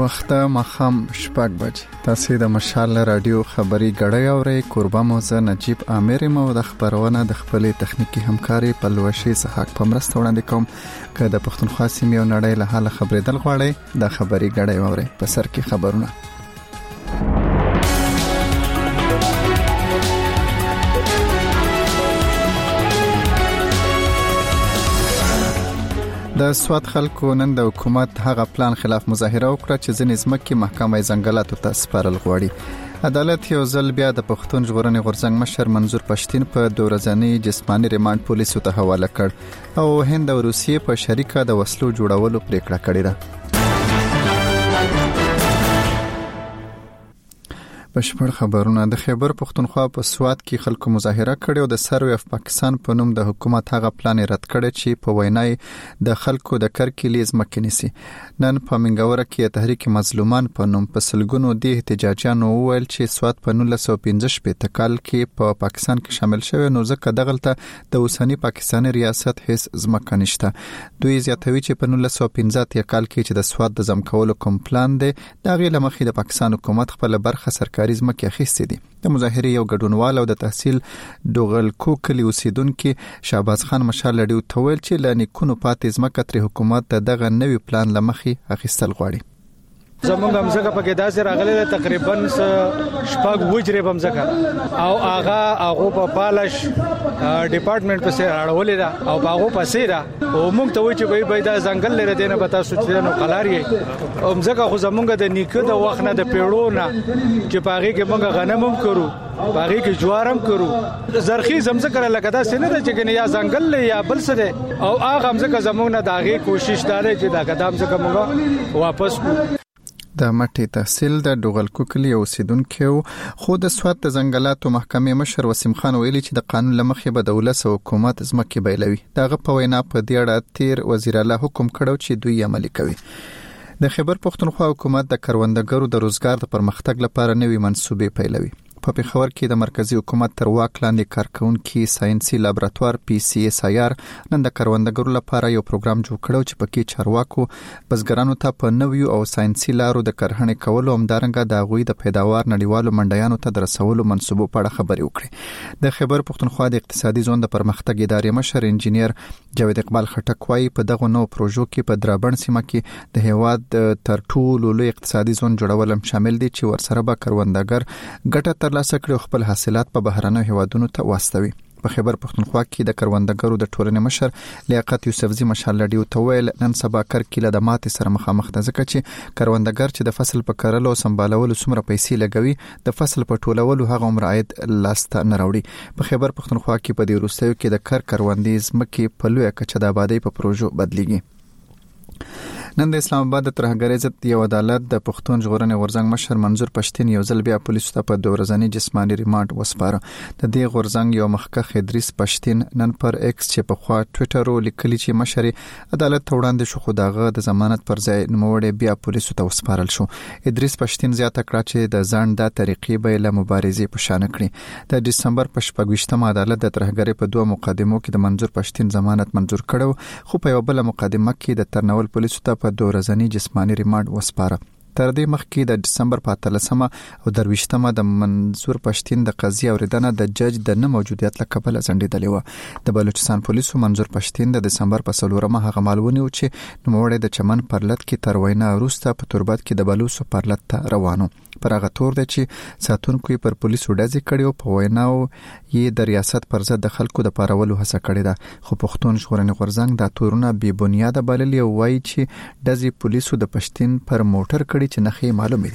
وخت مخام شپږ بجې تاسو د مشال رادیو خبري غړې اورې قربان موزه نجیب عامر مو د خبرونه د خپلې تخنیکی همکاري په لوشي صحاک په مرسته وړاندې کوم که د پښتونخوا سیمې او نړۍ له حاله خبرېدل غواړي د خبري غړې اورې په سر کې خبرونه. د سواد خلکو نن د حکومت هغه پلان خلاف مظاهره وکړه چې ځینې ځمکې محکمه ځنګلاتو ته سپارل غواړي. عدالت یو ځل بیا د پښتون ژغورنې غورځنګ مشر منظور پښتين په 2 ورځنی جسماني ریماند پولیسو ته حواله کړ او هند او روسیې په شریکه د وسلو جوړولو پریکړه کړې ده. بشپړ خبرونه. د خیبر پښتونخوا په سواد کې خلکو مظاهره کړې او د سروي اف پاکستان په نوم د حکومت هغه پلان رد کړی چې په وینای د خلکو د کرکلیز مکنيسي. نن په منګوره کې تحریک مظلومان په نوم په سلګونو د احتجاجانو وویل چې سواد په 1915 کال کې په پاکستان کې شامل شوی نو ځکه دغلته د اوسنی پاکستاني ریاست هیڅ ځمکه نشته. دوی زیاتوي چې په 1915 کال کې چې د سواد د ځمکولو کوم پلان دی دا غي لمخې د پاکستان حکومت خپل برخه سرکاري ځمکه اخیستې دي. د مظاهرې یو ګډونوال او د تحصیل دوغلکو کلی اوسیدونکو شهباز خان مشال لډیو تویل چې لنیکونو پاتې ځمکه تر حکومت دغه نوی پلان لمخې اخیستل غواړي. زمونږ همزګه پکې داسې راغلي تقریبا شپږ وجرې بمزګه او هغه په پالش ډپارټمنټ په سر اړولې ده او هغه په سر او موږ ته وایي چې به دا ځنګل لري دینه به تاسو چې نو قلاري همزګه خو زمونږ د نیکه د وخت نه د پیړو نه چې پاغي کې موږ غنم هم کرو پاغي کې جوارم کرو زرخی زمزګه لکه دا سینه ده چې یا ځنګل لري یا بل څه ده او هغه همزګه زمونږ نه داغي کوشش داره چې دا قدم څخه موږ واپس کو. د مټي تحصیل د دوغلکو کلی اوسیدونکو خو د سواد د ځنګلاتو محکمې مشر وسیم خان ویلي چې د قانون لمخې به د ولس حکومت ځمکې بیلوي. دغه په وینا په دې اړه تیر وزیر اعلی حکم کړو چې دوی عملي کوي. د خیبر پښتونخوا حکومت د کروندګرو د روزګار د پرمختګ لپاره نوي منصوبې پیلوي. په پیښور کې د مرکزی حکومت تر واک لاندې کارکونکو ساينسي لابراتوار PCSIR نن د کروندګرو لپاره یو پروګرام جوړ کړو چې پکې چارواکو بزګرانو ته په نویو او ساينسي لارو د کرهڼې کولو همدارنګه د غوي د پیداوار نړیوالو منډیانو ته درسولو منصوبو په اړه خبرې وکړي. د خیبر پښتونخوا د اقتصادي زون د پرمختګ ادارې مشر انجینیر جاوید اقبال خټک وايي په دغه نو پروژو کې په درابڼ سیمه کې د هیواد تر ټولو لوی اقتصادي زون جوړول هم شامل دي چې ورسره به کروندګر ګټه ترلاسه کړي او خپل حاصلات په بهرنیو هیوادونو ته واستوي. په خیبر پښتونخوا کې د کروندګرو د ټولنې مشر لیاقت یوسفزي مشال لډیو تویل نن سبا کرکله د ماتې سره مخامخ ده ځکه چې کروندګر چې د فصل په کرلو او سمبالولو څومره پیسې لګوي د فصل په ټولولو هغه عمر عاید لاسته نه راوړي. په خیبر پښتونخوا کې په دې وروستیو کې د کروندې ځمکې په لوی کچه د آبادی په پروژو بدلیږي. نن د اسلام آباد د ترهګرۍ ضد یو عدالت د پښتون ژغورنې غورځنګ مشر منظور پښتين یو ځل بیا پولیسو ته په 2 ورځنی جسماني ریماند وسپاره. د دې غورځنګ یو مخکښ ادریس پښتين نن پر ایکس چې په خوا ټوئیټر لیکلی چې مشر عدالت ته وړاندې شو خو داغه د ضمانت پر ځای نوموړی بیا پولیسو ته وسپارل شو. ادریس پښتين زیاته کړه چې د ځان د طریقې به له مبارزې په شان کړي. د دسمبر په 28 عدالت د ترهګرۍ په 2 مقدمو کې د منظور پښتين ضمانت منظور کړو خو په یو بل مقدمه کې د ترنول پولیسو ته په 2 ورځنی جسماني ریماند وسپاره. تر دې مخکې د دسمبر په 13 او 23 د منظور پښتين د قضیه اوریدنه د جج د نه موجودیت له کبله ځنډیدلې و. د بلوچستان پولیسو منظور پښتين د دسمبر په 4 هغه معلومونه و چې نوموړی د چمن پرلط کې تر وینا وروسته په تربت کې د بلوچستان پرلط ته روانو. پر هغه تور دی چې ساتونکو پر پولیسو ډزې کړي او په ویناو یې د ریاست پر ضد د خلکو د پارولو هڅه کړې ده خو پښتون ژغورنې غورځنګ د تورونه بې بنیاده بللي او وایي چې ډزې پولیسو د پښتين پر موټر کړي چې نخې معلومه دي.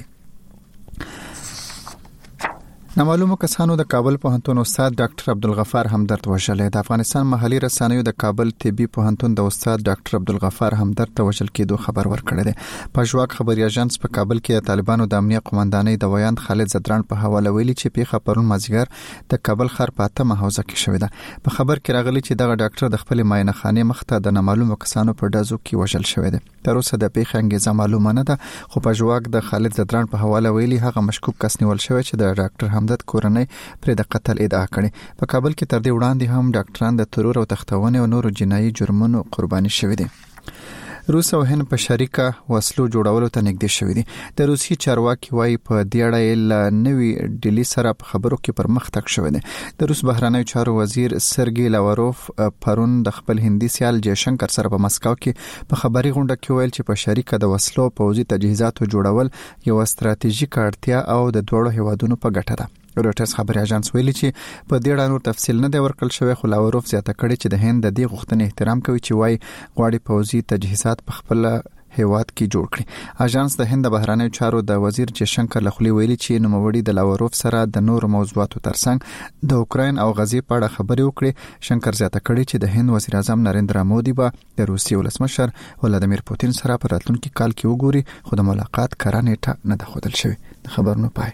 نامعلومو کسانو د کابل پوهنتون استاد ډاکټر عبدالغفار همدرد وژلې. د افغانستان محلي رسنیو د کابل طبي پوهنتون د استاد ډاکټر عبدالغفار همدرد د وژل کېدو خبر ورکړی دی. پژواک خبري اژانس په کابل کې د طالبانو د امنیت قومندانۍ د ویاند خالد زدران په حواله ویلي چې پیښه پرون مازیګر د کابل ښار په 8 حوزه کې شوې ده. په خبر کې راغلي چې دغه ډاکټر د خپل معاینه خانه مخته د نامعلومو کسانو په ډزو کې وژل شوی دی. تر اوسه د پیښې انګیزه معلومه نه ده خو پژواک د خالد زدران په حواله ویلي هغه مشکوک کس نیول شوی چې د ډاکټر همدرد کورنۍ پر د قتل ادعا کړي. په کابل کې تر دې وړاندې هم ډاکټران د ترور او تختونې او نورو جنایي جرمونو قرباني شوي دي. روس او هند په شریکه وسلو جوړولو ته نږدې شوي دي. د روسي چارواکي وايي په دې اړه نوې ډیلی سره په خبرو کې پرمختګ شوی دی. د روس بهرنیو چارو وزیر سرګی لاوروف پرون د خپل هندي سیال جیشنکر سره په مسکو کې په خبري غونډه کې ویل چې په شریکه د وسلو پوځي تجهیزاتو جوړول یو ستراتیژیک اړتیا او د دوړو هیوادونو په ګټه ده. روټرز خبري اژانس ویلي چې په دې اړه نور تفصیل نه دی ورکړل شوی، خو لاوروف زیاته کړې چې د هند د دې غوښتنې احترام کوي چې وايي غواړي پوځي تجهیزات په خپل هیواد کې جوړ کړي. اژانس د هند بهرنیو چارو د وزیر جیشنکر لخوا ویلي چې نوموړي د لاوروف سره د نور موضوعاتو ترڅنګ د اوکراین او غزې په اړه خبرې وکړي. شنکر زیاته کړې چې د هند وزیر اعظم نریندرا مودي به د روسیې ولسمشر ولادیمیر پوتین سره په راتلونکي کال کې وګوري، خو د ملاقات کره نیټه نه ده ښودل شوې. خبرونه پای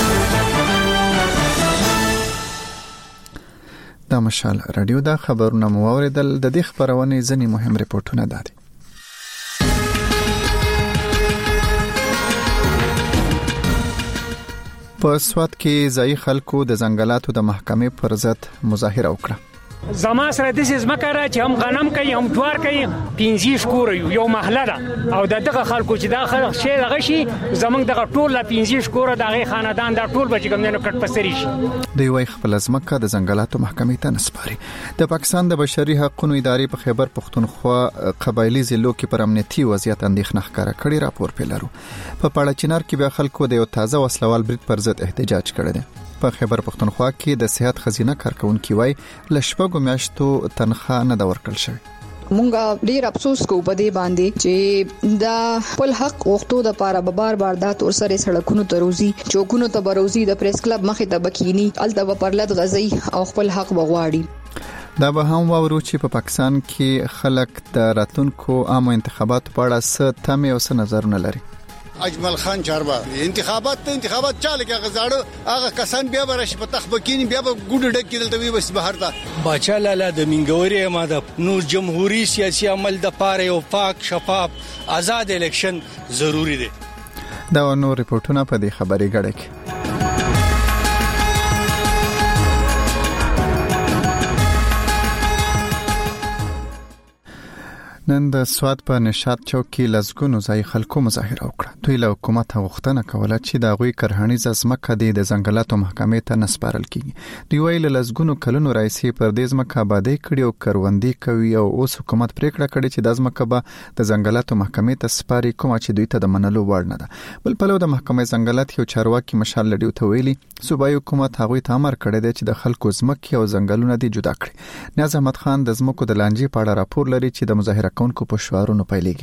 دا مشال رادیو دا خبرونه مو اوریدل. د دې خبرونه ځنی مهم ریپورتونه دادي. په سوات کې ځای خلکو د ځنګلاتو د محکمې پر ضد مظاهره وکړه. زما سره د سیس مکره چې هم غنم کوي هم جوار کوي 15 شکور یو محله ده او دغه خلکو چې دا خلک شي دغه شي زمونږ دغه ټول لا 15 شکور دغه خاندان دا ټول بچ کوم نه کټ پسري شي. دوی وايي خپل ځمکه د ځنګلاتو محکمې ته نسپاري. د پاکستان د بشري حقوقو ادارې په خیبر پښتونخوا قبایلی ضلعو کې پر امنیتي وضعیت اندېښنه ښکاره کړې راپور پیلرو. په پاړه چنار کې به خلکو د یو تازه وسلوال برید پر ضد احتجاج کړی دی. په خیبر پښتونخوا کې د صحت خزینه کارکونکو وايي لشپږو میاشتو تنخواه نه دا ورکړل شوی. مونږه ډیر افسوس کوو په دې باندې چې دا خپل حق وختو د پاره به بار دا تور سره سړکونو ته روزي چوکونو ته بروزي د پریس کلب مخې ته بکینی الته پرلط غزي او خپل حق بغواړي. دا به هم وورو چې په پاکستان کې خلک د راتلونکو عام انتخاباتو په اړه څه تمه او څه نظرونه لري. اجمل خان چارواک انتخابات چاله کې غزاړو هغه کسان بیا برش په تخبکین بیا به ګډ ډک کېدل ته وي بس بهر ته باچا لاله د منګوري ماده نور جمهوریت سیاسي عمل د پاره او پاک شفاف آزاد الیکشن ضروری دی. دا نور ریپورتونه په دې خبري غړي کې. نن د سوات په نشاط چوک کې لزګونو ځای خلکو مظاهره وکړه. دوی له حکومت غوښتنه کوله چې د غوي کرهنیزه ځمکه د ځنګلاتو محکمې ته نسپارل کیږي. دوی ویل لزګونو کلونو راځي پر دې ځمکه آبادی کړي او کروندې کوي او اوس حکومت پریکړه کړې چې د ځمکه به د ځنګلاتو محکمې ته سپاري، کوم چې دوی ته د منلو وړ نه ده. بل په لور د محکمې ځنګلات یو چارواکي مشال لډیو ته ویلي صوبایي حکومت هغه ته امر کړی دی چې د خلکو ځمکه او ځنګلونه دي جدا کړي. نیاز احمد خان د ځمکو د لانجې په اړه راپور لري چې د مظاهره کوونکو په شعارونو پیلېږي.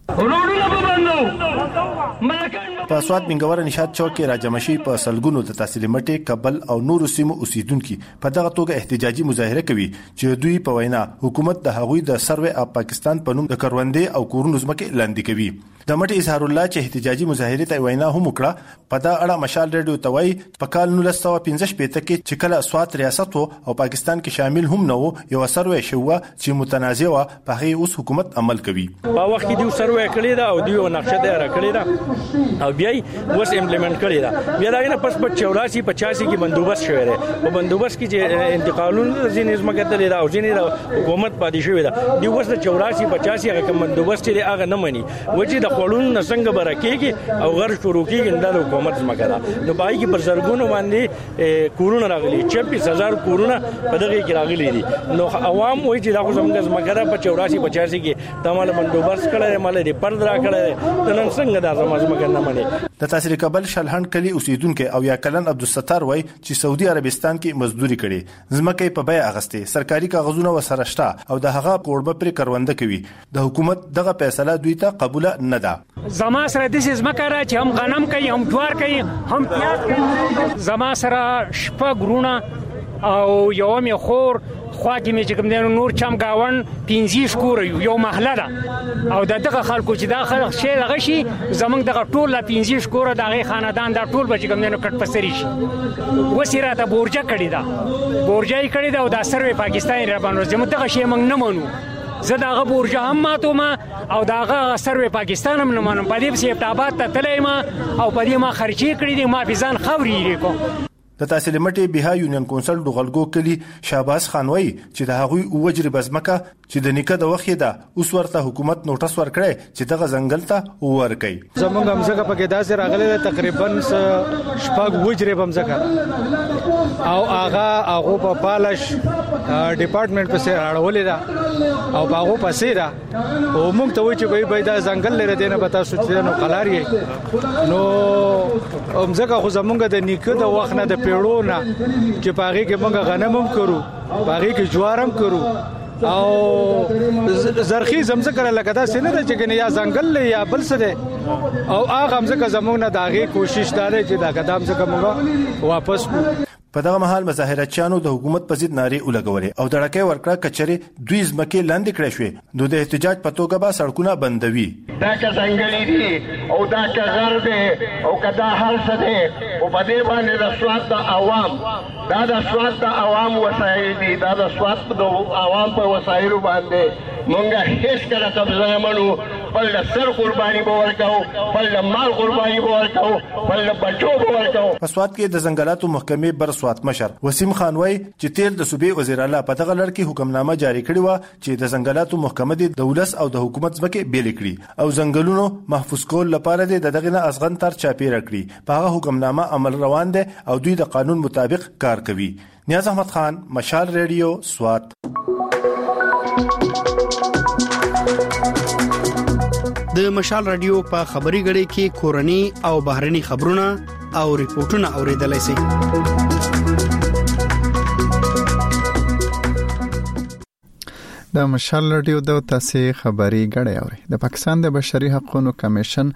په سوات منګور نشاط چوک کې راجمشي په سلګونو د تحصیل مټي کابل او نورو سیمو اوسیدونکو په دغه توګه احتجاجي مظاهره کوي چې دوی په وینا حکومت د هغوی د سروې اف پاکستان په نوم د کروندې او کورونو ځمکې لاندې کوي. د مټي اظهار الله چې احتجاجي مظاهره ته وینا هم وکړه په دا اړه مشال ریډیو توای په کال 1915 کې چې کله سوات ریاست او پاکستان کې شامل هم نه وو یو سروې شو چې متنازع و په هغه اوس حکومت عمل کوي. په وخت کې دوی سروې کړی دا او دوی نقشه دې را کړی دا او بیا اوس امپلیمنٹ کړی دا بیا دا نه پس په 84 85 کې بندوبست شوی دی. په بندوبست کې چې انتقالونه ځینې ځمکه ته دا او ځینې حکومت پاتې شوی دا دی اوس د 84 85 هغه بندوبست لري هغه نه مني وجه د خلون څنګه برکېږي او غر شروع کېږي د حکومت ځمکه دا نو پای کې پر زرګونو باندې کورونه راغلي 26000 کورونه په دغه کې راغلي دي. نو عوام وایي چې دا خو زموږ ځمکه دا په 84 85 کې د مال بندوبست کړی مال دې پرد را کړی ته نن څنګه دا ځمکه نه مني. د تحصیل کابل شلهن کلی اوسیدونکو او یا کلن عبدالستار وای چې سعودي عربستان کې مزدوري کړي ځمکه په بیه اغسته سرکاري کاغذونه وسره شته او د هغه قربه پر کرونده کوي. د حکومت دغه فیصله دوی ته قبول نه ده. زما سره د ځمکه را چې هم غنم کوي هم جوار کوي هم پیاز کوي. زما سره شپه ګرونه او یو می خور خوا کې می چې کوم دینو نور چم گاون 15 کور یو محله ده او دغه خلکو چې دا خلک شي دغه شي زمونږ دغه ټول لا 15 کور دغه خاندان دا ټول بچ کوم دینو کټ پسري شي. وسیره ته بورجه کړی دا بورجای کړی دا او د سروې پاکستان را باندې زموږ دغه شی موږ نه منو. زه دغه بورجه هم ماتو ما او دغه سروې پاکستان هم نه منم. په دې سیفټ آباد ته تلای ما او په دې ما خرچي کړی دي ما فیزان خوري لیکو. د تحصیل مټي بها یونین کونسل دغلګو کلی شاباس خانوي چې د هغوی وجري بزمکه چې د نیکه د وخت ده اوس ورته حکومت نوټس ورکړي چې دغه ځنګل ته ورکړي. زمونږ همزګه پکې داسې راغلي تقریبا شپږ وجري بمزګه او هغه په پالش ډپارټمنټ په سر اړولې ده او هغه په سر او موږ ته وایي چې به دا ځنګل لري دنه پتا سوچ نو قلاري نو همزګه خو زمونږ د نیکه د وخت نه د پیړو نه چې پاغي کې موږ غنم هم کرو پاغي کې جوار هم کرو او زرخی زمزکه لکه دا سینه ده چې یا ځنګل یا بل څه ده او هغه زمزکه زموږ نه داغي کوشش داره چې دا قدم څخه موږ واپس کو. په دغه مهال مظاهراتچیانو د حکومت په ضد نارې ولګولې او دړکې ورکړه کچري دوی ځمکې لاندې کړې شوې نو د احتجاج په توګه به سړکونه بندوي. دا که ځنګلي دي او دا که غر دی او که دا هر څه دی او په دې باندې د سوات د عوام دا د سوات د عوام وسایل دي دا د سوات د عوام په وسایلو باندې مونږه هیڅ کله قبضه نه منو. بل د سر قرباني به ورکو بل د مال قرباني به ورکو بل د بچو به ورکو. په سوات کې د ځنګلاتو محکمې بر سوات مشر وسیم خان وای چې تیر د صوبې وزیر اعلی په دغه لړ کې حکمنامه جاری کړې و چې د ځنګلاتو محکمه د دولت او د حکومت ځمکې بیل کړي او ځنګلونو محفوظ کول لپاره د دغه نه ازغن تر چاپی راکړي. په هغه حکمنامه عمل روان دي او دوی د قانون مطابق کار کوي. نیاز احمد خان، مشال ریډیو، سوات. د مشال رادیو په خبري غړي کې کورني او بهرني خبرونه او ریپورتونه اوریدلای شئ. د مشال رادیو د تاسو خبري غړي اوري. د پاکستان د بشري حقوقو کمیشن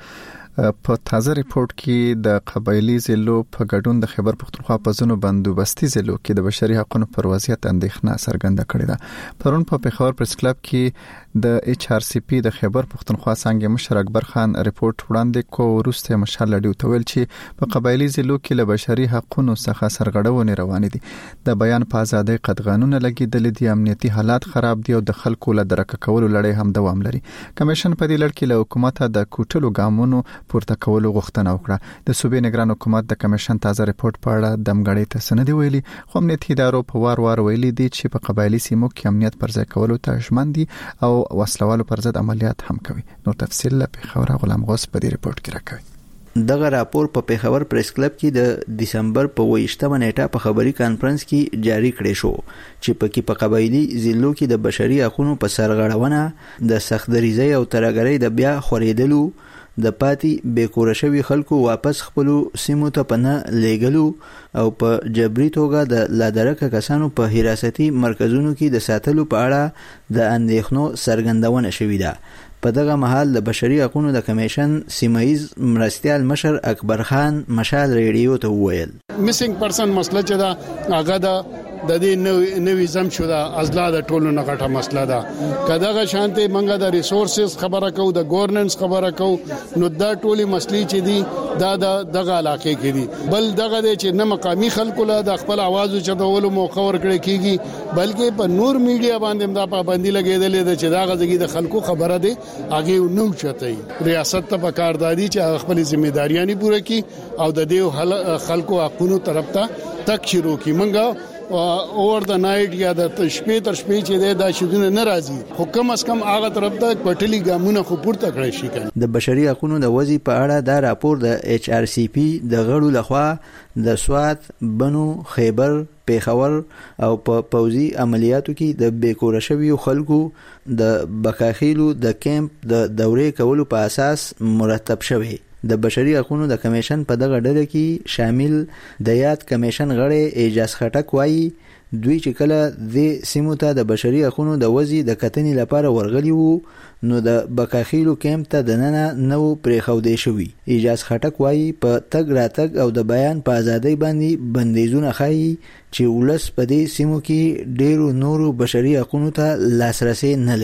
په تازه ریپورت کې د قبایلی ضلعو په ګډون د خیبر پختونخوا په ځینو بندوبستي ضلعو کې د بشري حقوقو پر وضعیت اندېښنه څرګنده کړې ده. پرون په پېښور پریس کلب کې د ایچ آر سی پی د خیبر پختونخوا څنګه مشر اکبر خان ریپورت وړاندې کو ورسته مشال رادیو ته ویل چې په قبایلی ضلعو کې له بشري حقوقو څخه سرغړونې روانې دي. د بیان په ازادۍ قدغانونه لګیدل دي، امنیتي حالات خراب دي او د خلکو له درک کولو لړۍ هم دوام لري. کمیشن په دې لړ کې له حکومت د کوټلو ګامونو پورته کولو غوښتنه وکړه. د صوبې نگران حکومت د کمیشن تازه ریپورت په اړه دمګړې ته سند ویلي، خو امنیتي ادارو په وار ویلي دي چې په قبایلی سیمو کې امنیت پر ځای کولو ته ژمن دي او وسلوالو پر ضد عملیات هم کوي. نو تفصیل له پیښور غلام غوث په دې ریپورت کې راکوي. دغه راپور په پیښور پریس کلب کې د دسمبر په 28مه نیټه په خبري کانفرنس کې جاری کړی شو چې پکې په قبایلی ضلعو کې د بشري حقوقو په سرغړونه د سختدریزۍ او ترهګرۍ د بیا خورېدلو د پاتې بیکوره شوي خلکو واپس خپلو سیمو ته پناه لیږلو او په جبري توګه د لادرکه کسانو په حراستي مرکزونو کې د ساتلو په اړه د اندېښنو څرګندونه شوې ده. په دغه مهال د بشري حقوقو د کمیشن سیمایي مرستیال مشر اکبر خان مشال ریډیو ته وویل میسنګ پرسن مسله چې دا هغه د دې نوې زم شو دا ازلا د ټولو نه غټه مسله ده. کداغه شانته منګه د ریسورسز خبره کو د گورننس خبره کو نو دا ټولي مسلې چې دي دا دغه علاقې کې دي. بل دغه چې نه مقامی خلکو له د خپل आवाज چتولو موقع ورکړي کیږي بلکې په نور میډیا باندې دا پابندي لګیدلې ده چې دا غږی د خلکو خبره ده هغه نو چتای. ریاست ته پکارداري چې خپل ځمېداریانی پوره کړي او د دې خلکو حقوقو طرف ته تک شروع کی. منګه اور د نایټ یا د شپې تر شپې چې دا شودونه ناراضي خو کم از کم هغه طرف ته پټلی ګامونه خو پورته کړی شي. د بشري حقوقو د وضعیت په اړه دا راپور د ایچ آر سی پی د غړو لخوا د سوات، بنو، خیبر، پیښور او په پوزي عملیاتو کې د بیکوره شویو خلکو د بکاخیلو د کیمپ د دورې کولو په اساس مرتب شوی. د بشري حقوقو د کمیشن په دغه ډله کې شامل د یاد کمیشن غړي اعجاز خټک وایي دوی چې کله د سیمو ته د بشري حقوقو د وضعیت د کتنې لپاره ورغلي وو نو د بکاخیلو کیمپ ته دننه نو پریښودې شوی. اعجاز خټک وایي په تګ راتګ او د بیان په ازادۍ باندې بندیزونه ښایي چې ولس په دې سیمو کې ډېرو نورو بشري حقوقو ته لاسرسي نه لري.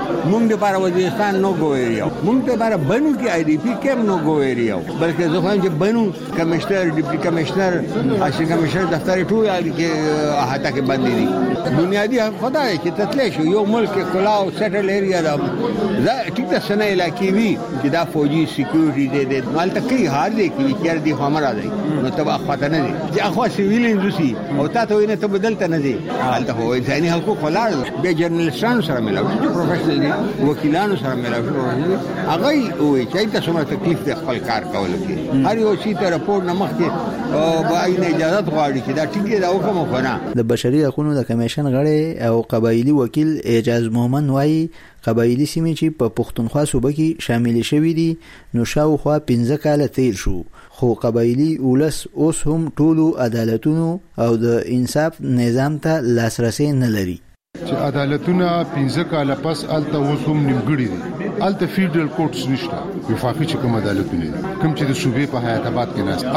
مونږ د بار وزیرستان نو ګویریو مونږ ته بار بنو کې آی ډی پی کم نو ګویریو بلکې زه خو چې بنو کمشنر ډیپټي کمشنر اشي کمشنر دفتر ټول کې احاطه کې باندې دي بنیادی خدای چې تتلې شو یو ملک کلاو سیټل ایریا دا ټیک ده سنه علاقې وی چې دا فوجي سکیورټي دې مال ته کې هار دي کې کېر دي خمر راځي نو تبا خاطر نه دي چې اخو سیویلین روسي او تاسو وینئ ته بدلته نه دي حالت هو انساني حقوق ولاړ به جرنالستانو سره ملاوي پروفیشنل دي وکیلانو سره ملاوي هغه وي چې تاسو مته تکلیف د خپل کار کول کې هر یو شي ته راپور نه مخکې او باید اجازه غواړي چې دا ټیک دی او کوم خونه د بشري حقوقو د کمیشن غړي او قبایلی وکیل اعجاز مومن وایي قبایلی سیمې چې په پښتونخوا صوبه کې شامل شوي دي نو شاوخوا 15 کال تیر شو خو قبایلی ولس اوس هم ټولو عدالتونو او د انصاف نظام ته لاسرسي نه لري چې عدالتونه 15 کال پس الته اوس هم نیمګړي دي الته فیډرل کورټس نشته وفاقي چې کوم عدالتونه دي کوم چې د صوبې په حیات آباد کې ناست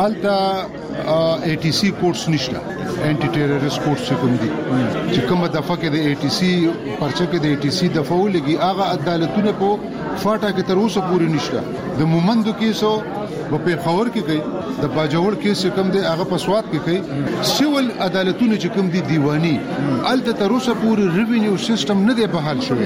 الته ای ټي سي کورټس نشته انټي ټیرریست کورټس کوم دي چې کومه دفعه کې د ای ټي سي پرچه کې د ای ټي سي دفعه ولګي هغه عدالتونه په فاټا کې تر اوسه پورې نشته د مومندو کیسو په خبر کې کوي د باجوړ کیس کوم دی هغه په سواد کې کوي سیول عدالتونه چې کوم دي دیوانی الته تر اوسه پورې ریوینیو سیستم نه دی بحال شوی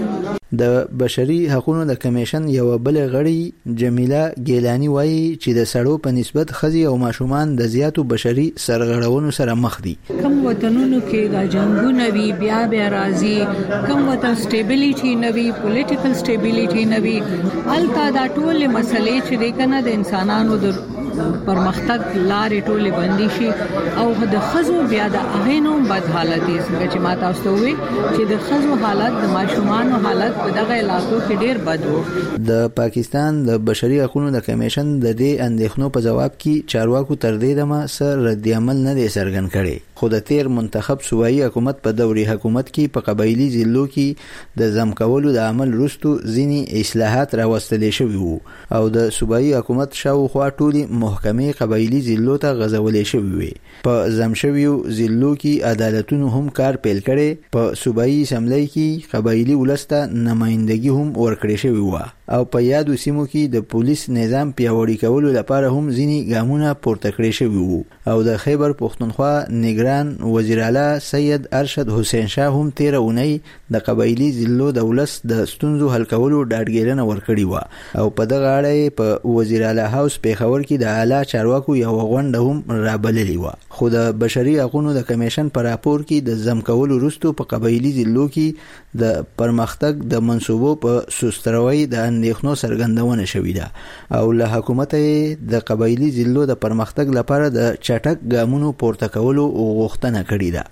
د بشري حقوقو د کمیشن یو بل غړي جمیله ګیلانی وایي چې د سړو په نسبت خزي او ماشومان د زیاتو بشري سرغړونو سره مخ دي کوم وطنونو کې د جنگونو وی بیا راځي کوم وطن سټیبিলিټي نوي پولیټیکل سټیبিলিټي نوي الته دا ټول مسلې چې د کنه د انسانانو د پرمختګ لارې ټوله بندي شي او د خزو بیا د اغینو بد حالت دي څنګه چې ما تاسو ته وی چې د خزو حالت د ماشومان حالت په دغه علاقو کې ډیر بد وو د پاکستان د بشري حقوقو د کمیشن د دې اندېښنو په جواب کې چارواکو تر دې دمه سر رد عمل نه دی څرګند کړي خو د تیر منتخب صوبایي حکومت په دوري حکومت کې په قبایلی ضلعو کې د ضم کولو د عمل وروسته ځینې اصلاحات راوستل شوي وو او د صوبایي حکومت شاوخوا ټولې محکمې قبایلی ضلعو ته غځولې شوې وي په ضم شویو ضلعو کې عدالتونو هم کار پیل کړي په صوبایي اسمبلی کې قبایلی ولسته نمائندګي هم ورکړې شوې وه او په یادو سیمو کې د پولیس نظام پیاوړي کولو لپاره هم ځینې ګامونه پورته کړي شوي وو او د خیبر پښتونخوا نگران وزیر اعلی سید ارشد حسین شاه هم 13 اونۍ د قبایلی ضلعو د ولس د ستونزو حل کولو ډاډګیرنه ورکړې و او په دغه اړه په وزیر اعلی هاوس پیښور کې د اعلی چارواکو یو غونډه هم رابللې و خو د بشري حقوقو د کمیشن په راپور کې د ضم کولو وروسته په قبایلی ضلعو کې د پرمختګ د منصوبو په سستروي د اندېښنو څرګندونه شوې ده او له حکومت د قبایلی ضلعو د پرمختګ لپاره د چټک ګامونو پورته کولو غوښتنه کړې ده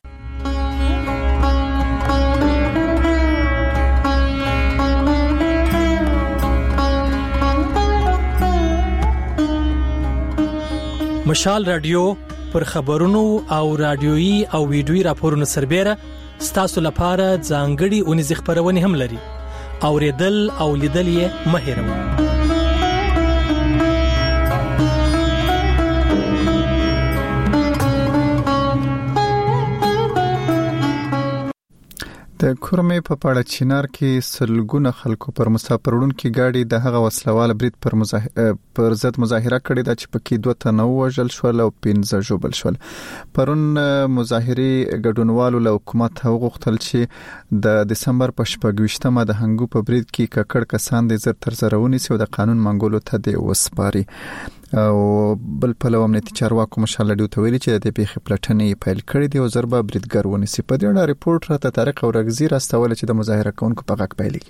مشال رادیو پر خبرونو او رادیويي او ویډیويي راپورونو سربېره ستاسو لپاره ځانګړي اونیز خبرونه هم لري اوریدل او لیدل یې مه هېروئ د کورمې په پاړه چینار کې سلګونه خلکو پر مسافروړونکو ګاډي د هغه وسلوال برید پر ضد مظاهره کړې ده چې پکې 2 تنه وژل شول او 15 ژوبل شول پرون مظاهري ګډونوالو له حکومت غوښتل چې د دسمبر په 28مه د هنګو په برید کې ککړ کسان د زر تر زرونی سو د قانون منګولو ته دی وسپاري او بل په لوم نتیجه چارواکو مشال ډیو ته ویلي چې د پیښې پلټنې پیل کړې دي او ضربه بریدګر ونیسي په دې اړه ریپورت راته طارق اورغزي راستول چې د مظاهره کوونکو په غږ پیلي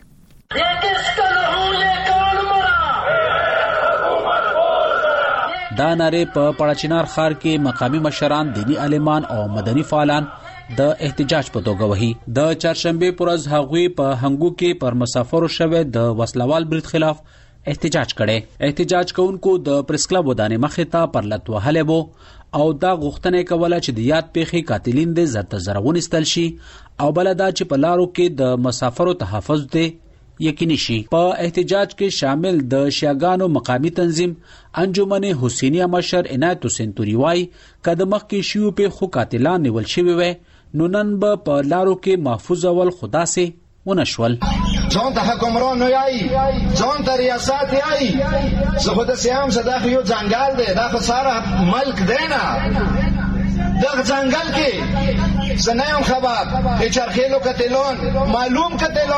دا ناره په پړاچینار خار کې مقامی مشران دینی عالمان او مدني فعالان د احتجاج په توګه وهي د چهارشنبه پرز هغوی په هنګو کې پر مسافرو شوه د وسلوال برید خلاف احتجاج کړي احتجاج کوونکو د پریس کلب ودانې مخې ته پر لټ وهلې وو او دا غوښتنه کوله چې د یاد پیښې قاتلین د زر تر زرون استل شي او بلدا چې په لارو کې د مسافرو تحفظ دي یقیني شي په احتجاج کې شامل د شیعاګانو مقامی تنظیم انجمن حسینیه مشر عنایت حسین توری وای کده مخ کې شیو په خو قاتلان نیول شوی و نو نن به په لارو کې محفوظ اول خدا سي ونشول ځان ته حکمران نه یای ځان ته ریاست یای زه خو د سیام صداخ یو ځنګل دی دا خو ساره ملک دی نه دغه ځنګل کې زنایم خبر چې چرخیلو کتلون معلوم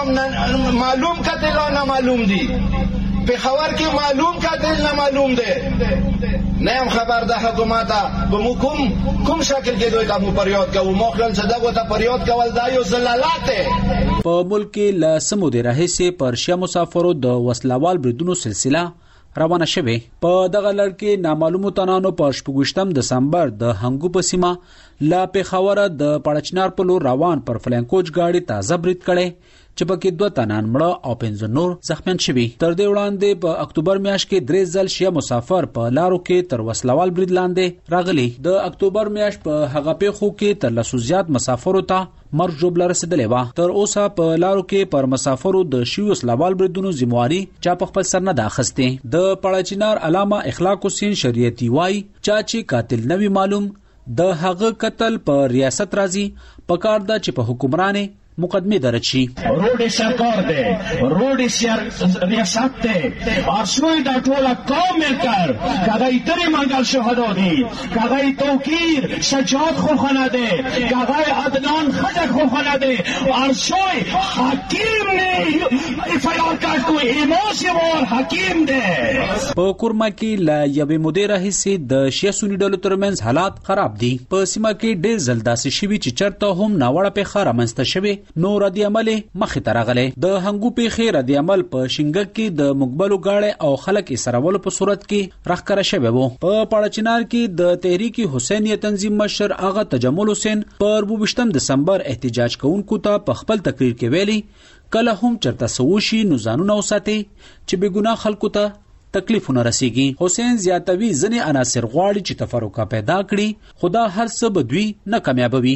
کتلون نه معلوم دي په خبر کې معلوم کتل نه معلوم دي نیم خبر ده حکومت به کوم شکل کې دوی کوم پریاد کوي مخلن صدق وته پریاد کول دا یو زلالات په ملک کې لا سمودي راهسه پرشیا مسافرو د وسلوال بریدونو سلسله روانه شوه په دغه لړ کې نامعلومو تنانو په 28 دسمبر د هنګو په سیمه لا په خوره د پړچنار په لور روان پر فلانکوچ گاډي تازه برید کړي چې پکې 2 تنان مړه او 15 نور زخمیان شوي تر دې وړاندې په اکتوبر میاشت کې 3 ځل شیا مسافر په لارو کې تر وسلوال برید لاندې راغلي د اکتوبر میاشت په هغه پیښو کې تر لسو زیات مسافرو ته مرګ جوړ رسیدلې و تر اوسه په لارو کې پر مسافرو د شیو وسلوال بریدونو ذمہواری چا په خپل سر نه داخسته د پړچینار علامه اخلاق حسین شریعتی وای چا چې قاتل نوی معلوم د هغه قتل په ریاست راځي پکار دا چې په حکمرانه مقدمه درج شي روډ سرکار دی روډ ریاست دی اور شوی دا ټوله قوم ملکر کاغی تری منگل شهدا دی کاغی توکیر سجاد خوخانه دی کاغی عدنان خجک خوخانه دی اور شوی حکیم نے افعال کارت کو ایموسی وار حکیم دی په کورما کې لا یوه مدیر هسي د شیا سونی ډلو ترمنځ حالات خراب دي په سیمه کې ډېر زلداسي شوی چې چرته هم ناوړه په خاره منسته شوی نو ردی عمل مخې ته راغلی د هنګو پیښې ردی عمل په شینګک کې د مقبلو گاړې او خلک سرولو په صورت کې راخکاره شوی وو په پړچنار کې د تحریک حسینیه تنظیم مشر آغا تجمل حسین پر 22 دسمبر احتجاج کوونکو ته په خپل تقریر کې ویلي کله هم چرته سوشي نو ځانونه وساتي چې بګناه خلکو ته تکلیفونه رسیږي حسین زیاتوي ځنې عناصر غواړي چې تفرقه پیدا کړي خدا هر څه بدوي نه کامیابوي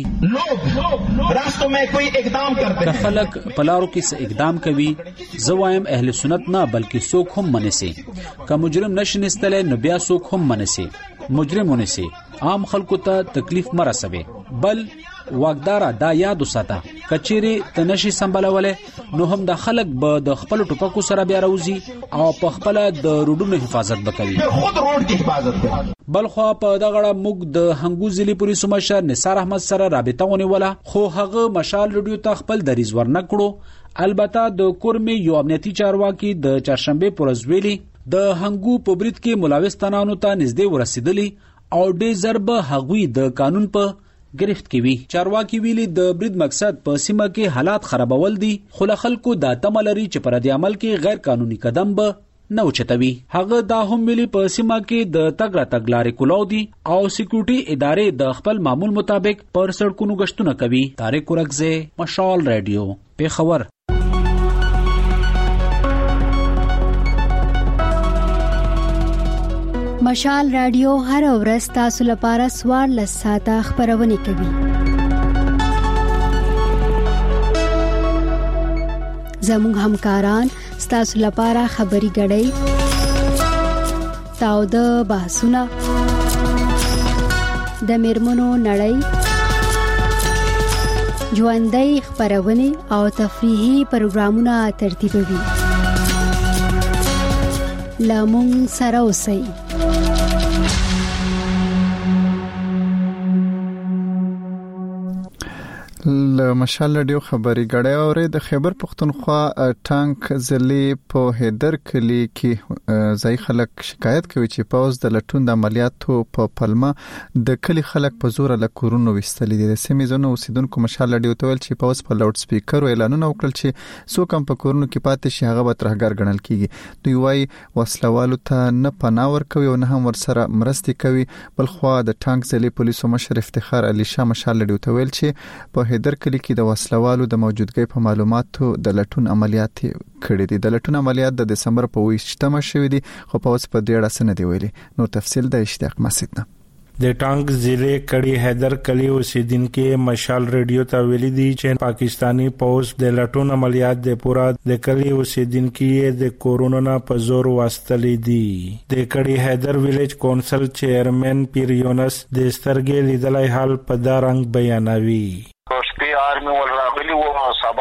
راستو میں کوئی اقدام کرتے ہیں خلق پلارو کې اقدام کوي زوایم اهل سنت نه بلکې څوک هم منسي که مجرم نشنستله نو بیا څوک هم منسي مجرم ونسي عام خلکو ته تکلیف مرسوي بل واقدار دا یاد وساته کچيري تنشي سمبالوله نو هم د خلک به د خپل ټوپکو سره بیا راوځي او په خپل د روډونو حفاظت وکوي خود روډ کی حفاظت کوي بل خو په دغه موږ د هنګو ضلع پولیس مشر نثار احمد سره رابطه ونیوله خو هغه مشال ریډیو ته خپل دریز ورنکړو البته د کورمي یو امنیتي چارواکي د چهارشنبه پرز ویلي د هنګو په برید کې ملاوس تنانو ته نږدې ورسېدلی او ډېر ضرب هغوی د قانون په گرفت کی وی چارواکي ویلي د برید مقصد په سیمه کې حالات خرابول دي خو خلکو د تملري چې پر دې عمل کې غیر قانوني قدم به نه اوچتوي هغه دا هم ویلي په سیمه کې د تګ را تګ لارې کولو دي او سکیورټي ادارې د خپل معمول مطابق پر سړکونو غشتونه کوي طارق ورغزه مشال رادیو پیښور مشال رادیو هر ورځ تاسو لپاره سوار لساته خبرونه کوي زموږ همکاران تاسو لپاره خبري غړي تاو د بحثونه د میرمنو نړۍ ژوندۍ خبرونه او تفریحي پروګرامونه ترتیبوي لامون سره اوسئ له مشال رادیو خبري غړې اورې د خیبر پختونخوا ټانک ضلع په هیدر کلی کې ځای خلک شکایت کوي چې پاوز د لټون د عملیاتو په پلمه د کلی خلک په زور له کورونو وستلې دي سیمې زونو اوسیدونکو مشال رادیو ته ول چې پاوز په لاوډ سپیکر اعلانونه وکړل چې څوک هم په کورونو کې پاتې شي هغه به ترهګر ګڼل کیږي دوی وايي وسلوالو ته نه پناه ورکوي او نه هم ورسره مرستې کوي بل خو د ټانک ضلع پولیسو مشر افتخار علي شاه مشال رادیو ته ویل چې په هیدر کلی کې د وسلوالو د موجودګۍ په معلوماتو د لټون عملیات کړي دي د لټون عملیات د دسمبر په 28مه شوې دي خو په اوس په 1.5 سنه دی ویلي نو تفصیل د اشتیاق مسجد نه د ټانک ضلع کڑی حیدر کلی اوسیدونکو مشال ریډیو ته ویلي دي چې پاکستانی پولیس د لټون عملیات د پورا د کلی اوسیدونکو د کورونا په زور واستلې دي د کڑی حیدر ویلیج کونسل چیئرمن پیر یونس د سترګې لیدلای حال په دا رنګ بیانوي روشپی آرمی ول راغلی و سبا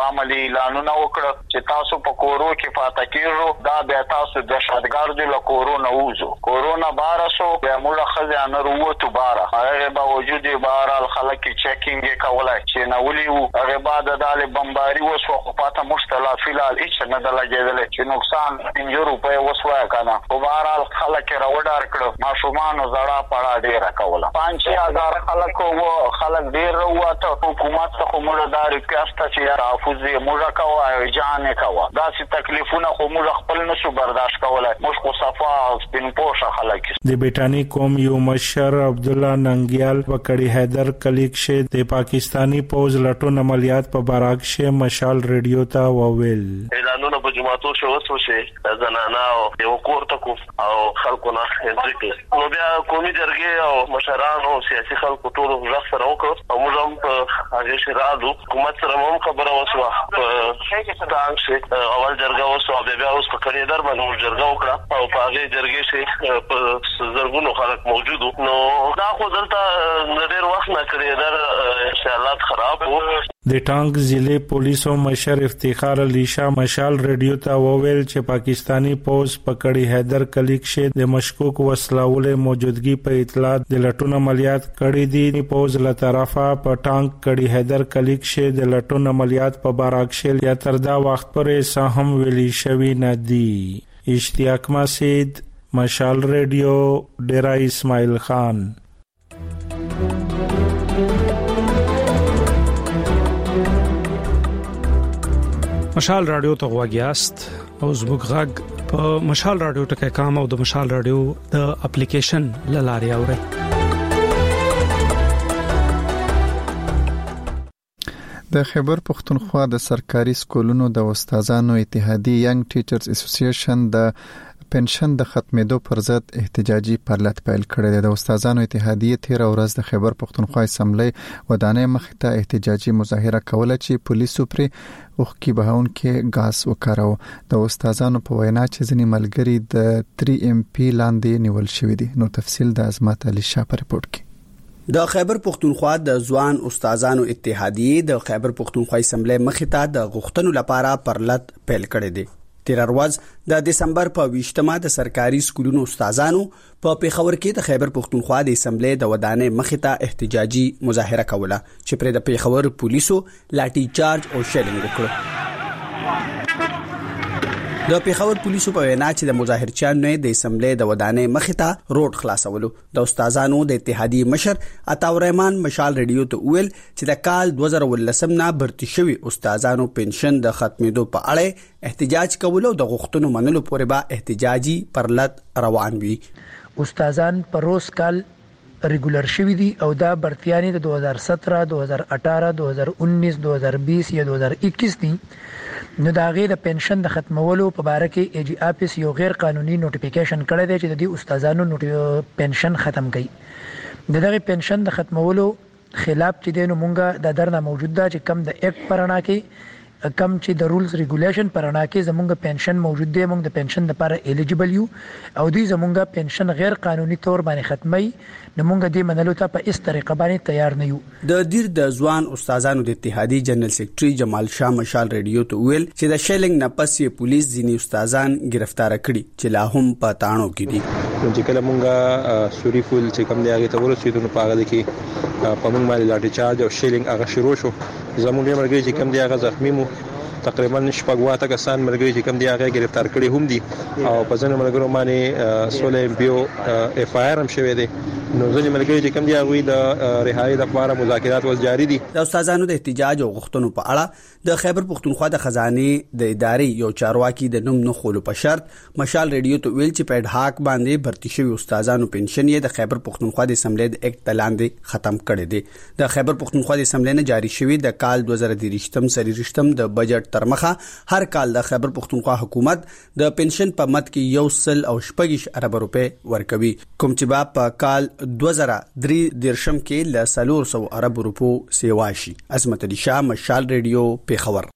عملی اعلانونه وکړه چې تاسو په کورو کې پاتې کیږو دا بیا تاسو د شادګارد له کورونا وځو کورونا بارسو بیا موږ خزانه وروته بارا هغه باوجود بهرال خلک چیکینګ کولای چې نو ولیو هغه بعد د بمباری وسو خو پاته مشتلا فلال هیڅ نه د لګیدل چې نقصان 5 روپے وسوای کنه او بهرال خلک راوډار کړو ماشومان زړه پړا ډیر کوله 5000 خلک وو خلک ډیر وروته حکومت ته موږ دا ریکوست چې رافوزي موږ کوه جان کوه دا چې تکلیفونه خو موږ خپل نشو برداشت کولای موږ خو صفا سپین پوښه خلک د بیٹانی قوم یو مشر عبد الله ننګیال وکړی حیدر کلیک شه د پاکستانی پوز لټون عملیات په باراک شه مشال ریډیو ته وویل اعلانونه په جماعتو شو وسو شه زنانا او یو کورته کو او خلکو نه ځکه نو بیا قومي جرګې او مشران او سیاسي خلکو ټول ځخ سره وکړو او موږ هم په هغه شرادو حکومت سره هم خبره وسوه په تاسو شه اول جرګه وسو بیا اوس په کړي در باندې جرګه وکړه او په هغه جرګې شه په زرګونو خلک موجودو نو دا خو دلته ډېر وخت نه کړی در حالات خراب وو د ټانګ ضلع پولیسو مشر افتخار علی شاه مشال ریډیو ته وویل چې پاکستانی پوز پکړی حیدر کلیک شه د مشکوک وسلاول موجودګي په اطلاع د لټون عملیات کړی دي پوز له طرفه په ټانګ کړی حیدر کلیک شه د لټون عملیات په باراکشل یا تر دا وخت پورې سهم ویلي شوی نه دی اشتیاق مسعود مشال ریډیو ډیرا اسماعیل خان مشال رادیو ته غواګیاست او زموږ غږ په مشال رادیو ټکي کام او د مشال رادیو د اپلیکیشن لاري اوري د خیبر پختونخوا د سرکاري سکولونو د استادانو اتحادیه ینګ ټیچرز اسوسییشن د پنشن د ختمېدو پر ضد احتجاجي فعالیت پیل کړی دی. د استادانو اتحادیه 13 ورځ د خیبر پختونخوا اسمبلی ودانۍ مخې ته احتجاجي مظاهره کوله چې پولیسو پر اوخکي بهون کې غاز وکړاو. د استادانو په وینا چې ځینې ملګری د 3MP لاندې نیول شوی دي. نو تفصیل د عظمت علي شاه په رپورت کې د خیبر پختونخوا د ځوان استادانو اتحادیه د خیبر پختونخوا اسمبلی مخې ته د غوښتنو لپاره پرلط پیل کړی دی. 13 ورځ د دسمبر په 20مه د سرکاري سکولونو استادانو په پیښور کې د خیبر پختونخوا د اسمبلی د ودانۍ مخې ته احتجاجي مظاهره کوله چې پر د پیښور پولیسو لاټي چارج او شیلینګ وکړ. د پیښور پولیسو په وینا چې د مظاهرچیانو د اسمبلی د ودانۍ مخې ته روډ خلاصولو. د استادانو د اتحادیه مشر عطا الرحمن مشال ریډیو ته ویل چې د کال 2019 نه برتی شوی استادانو پنشن د ختمېدو په اړه احتجاج کولو د غوښتنو منلو پورې به احتجاجي پرلط روان وي. استادان پر روز کال ریګولر شوی دي او دا برتیانی د 2017 2018 2019 2020 یا 2021 دي. نو دا غیر د پنشن د ختمولو په اړه کې ایجی اپس یو غیر قانوني نوټیفیکیشن کړی دی چې د دې استادانو پنشن ختم کړي. دغه پنشن د ختمولو خلاف چې دینو مونږه د درنه موجود ده چې کم د اکټ پرانا کې کم چې د رولز ریګولیشن پرانا کې زمونږ پنشن موجود دی. مونږ د پنشن لپاره الیجیبل یو او دوی زمونږ پنشن غیر قانوني تور باندې ختمي. نو مونږ دې منلو ته په اس طریقه باندې تیار نه یو. د دیر د ځوان استادانو د اتحادیه جنرال سیکریټري جمال شاه مشال ریډیو ته ویل چې د شیلینګ نه پس پولیس ځینې استادان گرفتار کړي چې لا هم په تاڼو کې دي. چې کله مونږه سوري فول چې کوم دی هغه ته ورسېدو نو په هغه کې په مونږ باندې لاټي چارج او شیلینګ هغه شروع شو. زموږ یې مرګري چې کوم دی هغه زخمی مو تقریبا شپږ کسان مرګري چې کوم دی هغه گرفتار کړي هم دي او په ځینو مرګرو باندې 16 MPO FIR هم شوی دی. نو ځینې مرګري چې کوم دی هغه د رهایی لپاره مذاکرات اوس جاری دي. د استادانو د احتجاج او غوښتنو په اړه د خیبر پختونخوا د خزانه د ادارې یو چارواکي د نوم نه خولو په شرط مشال ریډیو ته ویل چې په ډاک باندې برتی شوی استادانو پنشن یې د خیبر پختونخوا د اسمبلی د اکټ لاندې ختم کړی دی. د خیبر پختونخوا د اسمبلی نه جاری شوی د کال 2023 سری د بجټ تر مخه هر کال د خیبر پختونخوا حکومت د پنشن په مد کې 1.6 ارب روپے ورکوي کوم چې په کال 2023 کې ل 400 ارب روپو سیوا شي. عظمت علي شاه مشال ریډیو پیښور.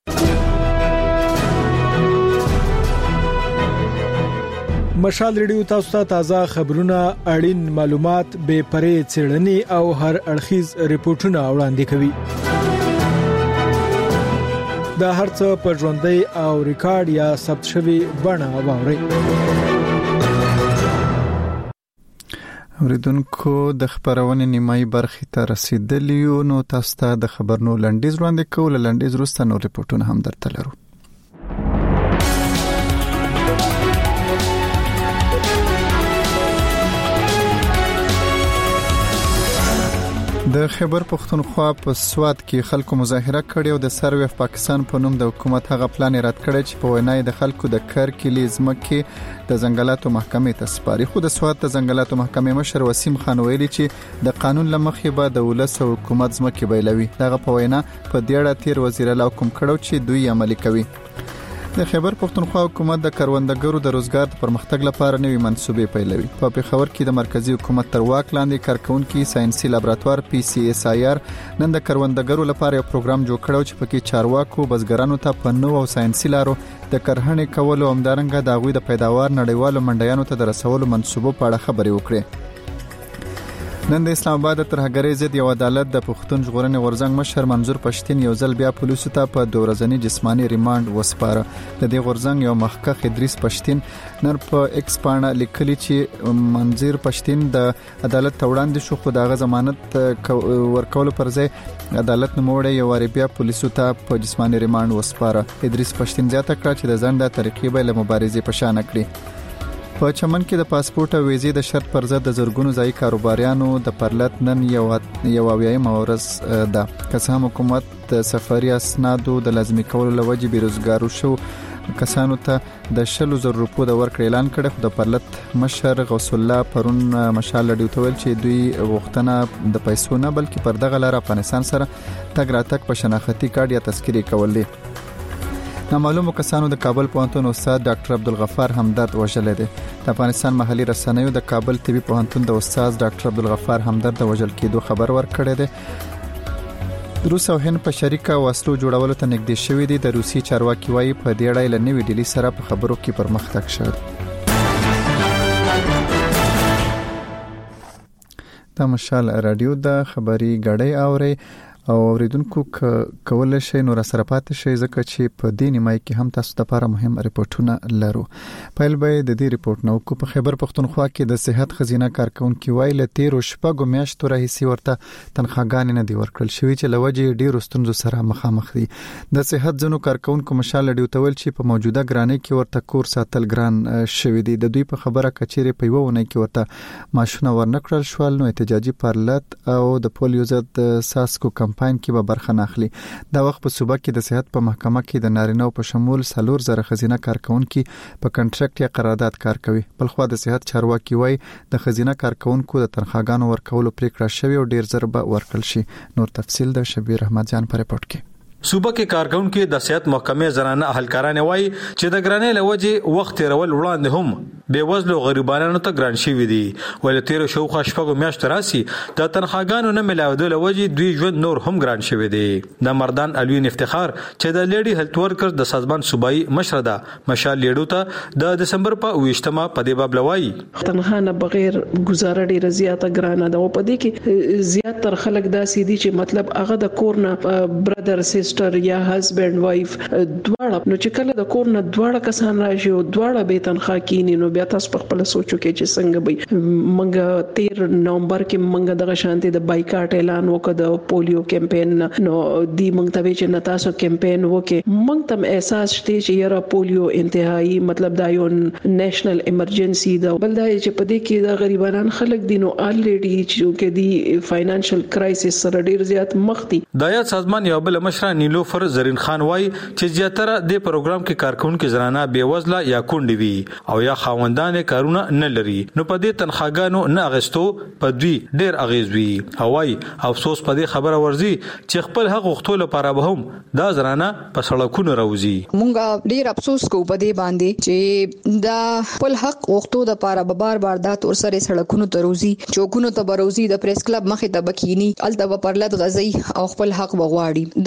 مشال ریډیو تاسو ته تازه خبرونه اړین معلومات به پرې څېړنې او هر اړخیز ریپورتونه وړاندې کوي. د هرڅه په ژوندۍ او ریکارډ یا ثبت شوی بڼه واوري. اوریدونکو د خبرونې نیمایي برخې ته رسیدلیو، نو تاسو ته د خبرونو لنډیز وړاندې کوو. لنډیز وروسته نور ریپورتونه هم درته لرو. د خیبر پختونخوا په سوات کې خلکو مظاهره کړې او د سروې اف پاکستان په نوم د حکومت هغه پلان رد کړی چې په وینای د خلکو د کرکلي ځمکې د ځنګلاتو محکمې ته سپاري. خو د سوات د ځنګلاتو محکمې مشر وسیم خان ویلي چې د قانون لمخې به د ولس او حکومت ځمکې بیلوي. دغه په وینا په دیړه تیر وزیر اعلی حکم کړو چې دوی عملي کوي. د خیبر پختونخوا حکومت د کروندګرو د روزګار د پرمختګ لپاره نوې منصوبې پیلوي. په پېښور کې د مرکزی حکومت تر واک لاندې کارکونکو ساينسي لابراتوار PCSIR نن د کروندګرو لپاره یو پروګرام جوړ کړو چې پکې چارواکو بزګرانو ته په نوو او ساينسي لارو د کرهڼې کولو او همدارنګه د هغوی د پیداوار نړیوالو منډیانو ته د رسولو منصوبو په اړه خبرې وکړي. نن د اسلام آباد ترهګرۍ ضد یو عدالت د پښتون ژغورنې غورځنګ مشر منظور پښتين یو ځل بیا پولیسو ته په 2 ورځنی جسمانی ریماند وسپاره. د دې غورځنګ یو مخکښ ادریس پښتين نن په ایکس باندې لیکلي چې منظور پښتين د عدالت وړاندې شو، خو د ضمانت ورکولو پر ځای عدالت نوموړی یو واری بیا پولیسو ته په جسمانی ریماند وسپاره. ادریس پښتين زیاته کړه چې د ځنډه طریقې به له مبارزې په شان کړي. په چمن کې د پاسپورت او ویزې د شرط پر ضد د زرګونو ځای کاروباریانو د پرلط نن یو ورځ ده. که هم حکومت د سفري اسنادو د لازمي کولو لوجې بیروزګارو شو کسانو ته د 100,000 روپو د ورکړې اعلان کړ، خو د پرلط مشر غوث الله پرون مشال لډیو ته ویل چې دوی غوښتنه د پیسو نه بلکې پر دغه لار افغانستان سره تګ راتګ په شناختی کارت یا تذکرې کول دي. نامعلومو کسانو د کابل پوهنتون استاد ډاکټر عبدالغفار همدرد وژل دي. د افغانستان محلي رسنیو د کابل طبي پوهنتون د استاد ډاکټر عبدالغفار همدرد د وژل کېدو خبر ورکړی دی. روس او هند په شریکه وسلو جوړولو ته نږدې شوي دي. د روسي چارواکي وايي په دې اړه له نوې ډیلی سره په خبرو کې پرمختګ شوی. د مشال رادیو د خبري غړې اوري او اوریدونکو کول شي نو را سره پاتې شي ځکه چې په دې نیمای کې هم تاسو د لپاره مهم ریپورتونه لرو. پیل به د دې ریپورت نو کو په خیبر پختونخوا کې د صحت خزینه کارکونکو ویل 13 شپږ میاشتو راهیسي ورته تنخواګان نه دی ورکړل شوی چې لوجه ډیر ستونزو سره مخامخ دي. د صحت ځنو کارکونکو مشال ډیو تول چې په موجوده ګرانۍ کې ورته کور ساتل ګران شوی دي. د دوی په خبره کچېره په یوونه کې ورته ماشونه ورنکړل شو، نو احتجاجي پرلط او د پولیو ضد ساسکو کمپاین کې به برخه ناخلي. دا وخت په صوبه کې د صحت په محکمه کې د نارینه په شمول 4,000 خزینه کارکونکو په کنټراکټ یا قرارداد کار کوي. بلخو د صحت چارواکي وای د خزینه کارکونکو د تنخواګانو ورکولو پریکړه شوی او ډیر زر به ورکړل شي. نور تفصیل د شبیر احمد جان په ریپورت کې. صوبه کې کارکونکو د صحت محکمې زنانه اهلکارانه وای چې د ګرانې لوجه وخت تیرول وړاندې هم بے وزلو غریبانو ته ګران شي وي. ول تیر شو خو شپږ میاشت راسي د تنخواګانو نه ملاوده لوجه دوی ژوند نور هم ګران شوی دی. د مردان الوین افتخار چې د لیډي هیلث ورکر د سازمان صوبایي مشر ده مشال لیډو ته د دسمبر په 28مه په دې باب لوي تنخواه نه بغیر گزاره ډیره زیاته ګرانه ده او په دې کې زیات تر خلک داسې دي چې مطلب هغه د کور نه برادر سیسټر یا هسبند وایف دواړه نو چې کله د کور نه دواړه کسان راشي او دواړه به تنخواه کینی نو بیا تاسو په خپل سوچو کې چې څنګه به منګه 13 نومبر کې منګه د شانتي د بایکاټ اعلان وکړ د پولیو کمپاین نو دی منګ ته چې نتاسو کمپاین وکړي منګ تم احساس شته چې یاره پولیو انتهایی مطلب دا یو نېشنل ایمرجنسي دا بل دا چې په دې کې د غریبانان خلک دي نو الریډي چې دی فاینانشل کرایسس سره ډیر زیات مخ دي. د یاد سازمان یو بل مشر نیلوفر زرین خان وای چې زیاتره د پروګرام کې کارکونکو زنانه بے وزله یا کونډې وي او یا خاوندان کارونه نه لري نو په دې تنخواګانو نه اغستو په دوی ډیر اغیز وي. هواي افسوس په دې خبره ورزي چې خپل حق غوښتلو لپاره به هم دا زنانه په سړکونو راوځي. مونږ ډیر افسوس کوو په دې باندې چې دا خپل حق غوښتو د لپاره به بار دا تور سره سړکونو ته روزي چوکونو ته بروزي د پریس کلب مخې ته بکینی الته په پرلط غزي او خپل حق بغواړي. دا زموږ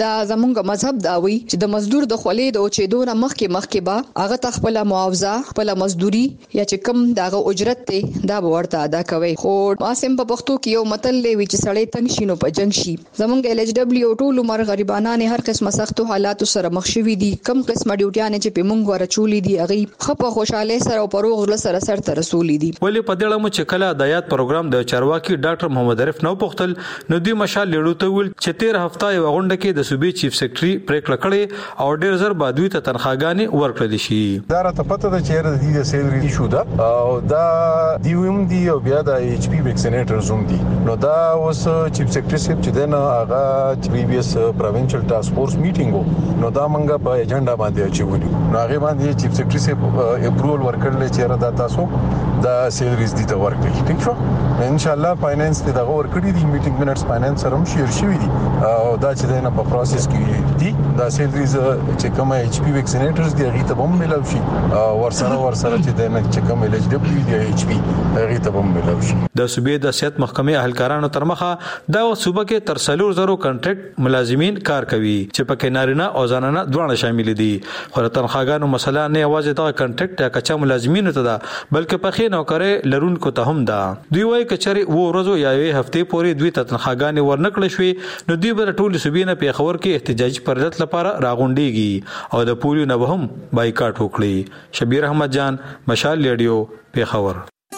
زمونږ مذهب دا وی چې د مزدور د خولې د اوچېدو نه مخکې با هغه خپل معاوضه خپل مزدوري یا چې کم دغه اجرت ته دا ورته ادا کوي. خو ماسم په پښتو کې یو متل لوي چې سړی تنگ شینو په جنگ شي. زمونږ LHW ټول عمر غریبانان هر قسمه سخت حالات سره مخ شوي دي. کم قسمه ډیوټیانه چې په مونږ ورچولې دي هغه خپه خوشاله سره او پروغ سره سره رسولې دي. ولې په دې اړه چې کله د یاد پروګرام د چارواکي ډاکټر محمد عارف نو پختل نو دی مشال لیړو ته ویل چې 13 هفته یو غونډه کې د صوبې چیف سیکریټري پریکړه کړې او ډېر زر بادوي ته تنخواګانې ورکړل شي. دا راته پته ده چې د دې سیلري شو دا او دا دیوم دی او بیا د HP ویکسینیټرز هم دي. نو دا اوس چیف سیکریټري صاحب چې دنه هغه پریویس پروینشل ټاسک فورس میټینګ نو دا منګه په ایجنډا باندې اچولو. نو هغه باندې چیف سیکریټري صاحب اپروول ورکړل چې را دا تاسو دا سیلریز دي ته ورکړي. ٹھیک شو ان شاء الله فاینانس دې دا ورکړي دي میټینګ منټس فاینانس سره هم شیر شوی دي او دا چې دنه په پروسس کې دي دا سیلریز چې کوم HP ویکسینیټرز دی هغه ته هم ملو شي ورسره چې دنه چې کوم LHW دی HP هغه ته هم ملو شي. د صوبې د صحت محکمې اهلکارانو تر مخه دا صوبه کې تر 300 کنټریکټ ملازمین کار کوي چې پکې نارینه او زنانه دواړه شامل دي. خو تنخواګانو مسله نه یوازې دا کنټریکټ یا کچا ملازمینو ته ده بلکې په خې نوکرې لرونکو ته هم ده. دوی وايي کچري و ورځو یا یوې هفته پورې دوی ته تنخواګانې ورنکړې شوې نو دوی به ټول صوبې نه په خبر کې احتجاجي پرځت لپاره راغونډيږي او د پولیو نه هم بایکاټ وکړي. شبیر احمد جان مشال ریډیو په خبر.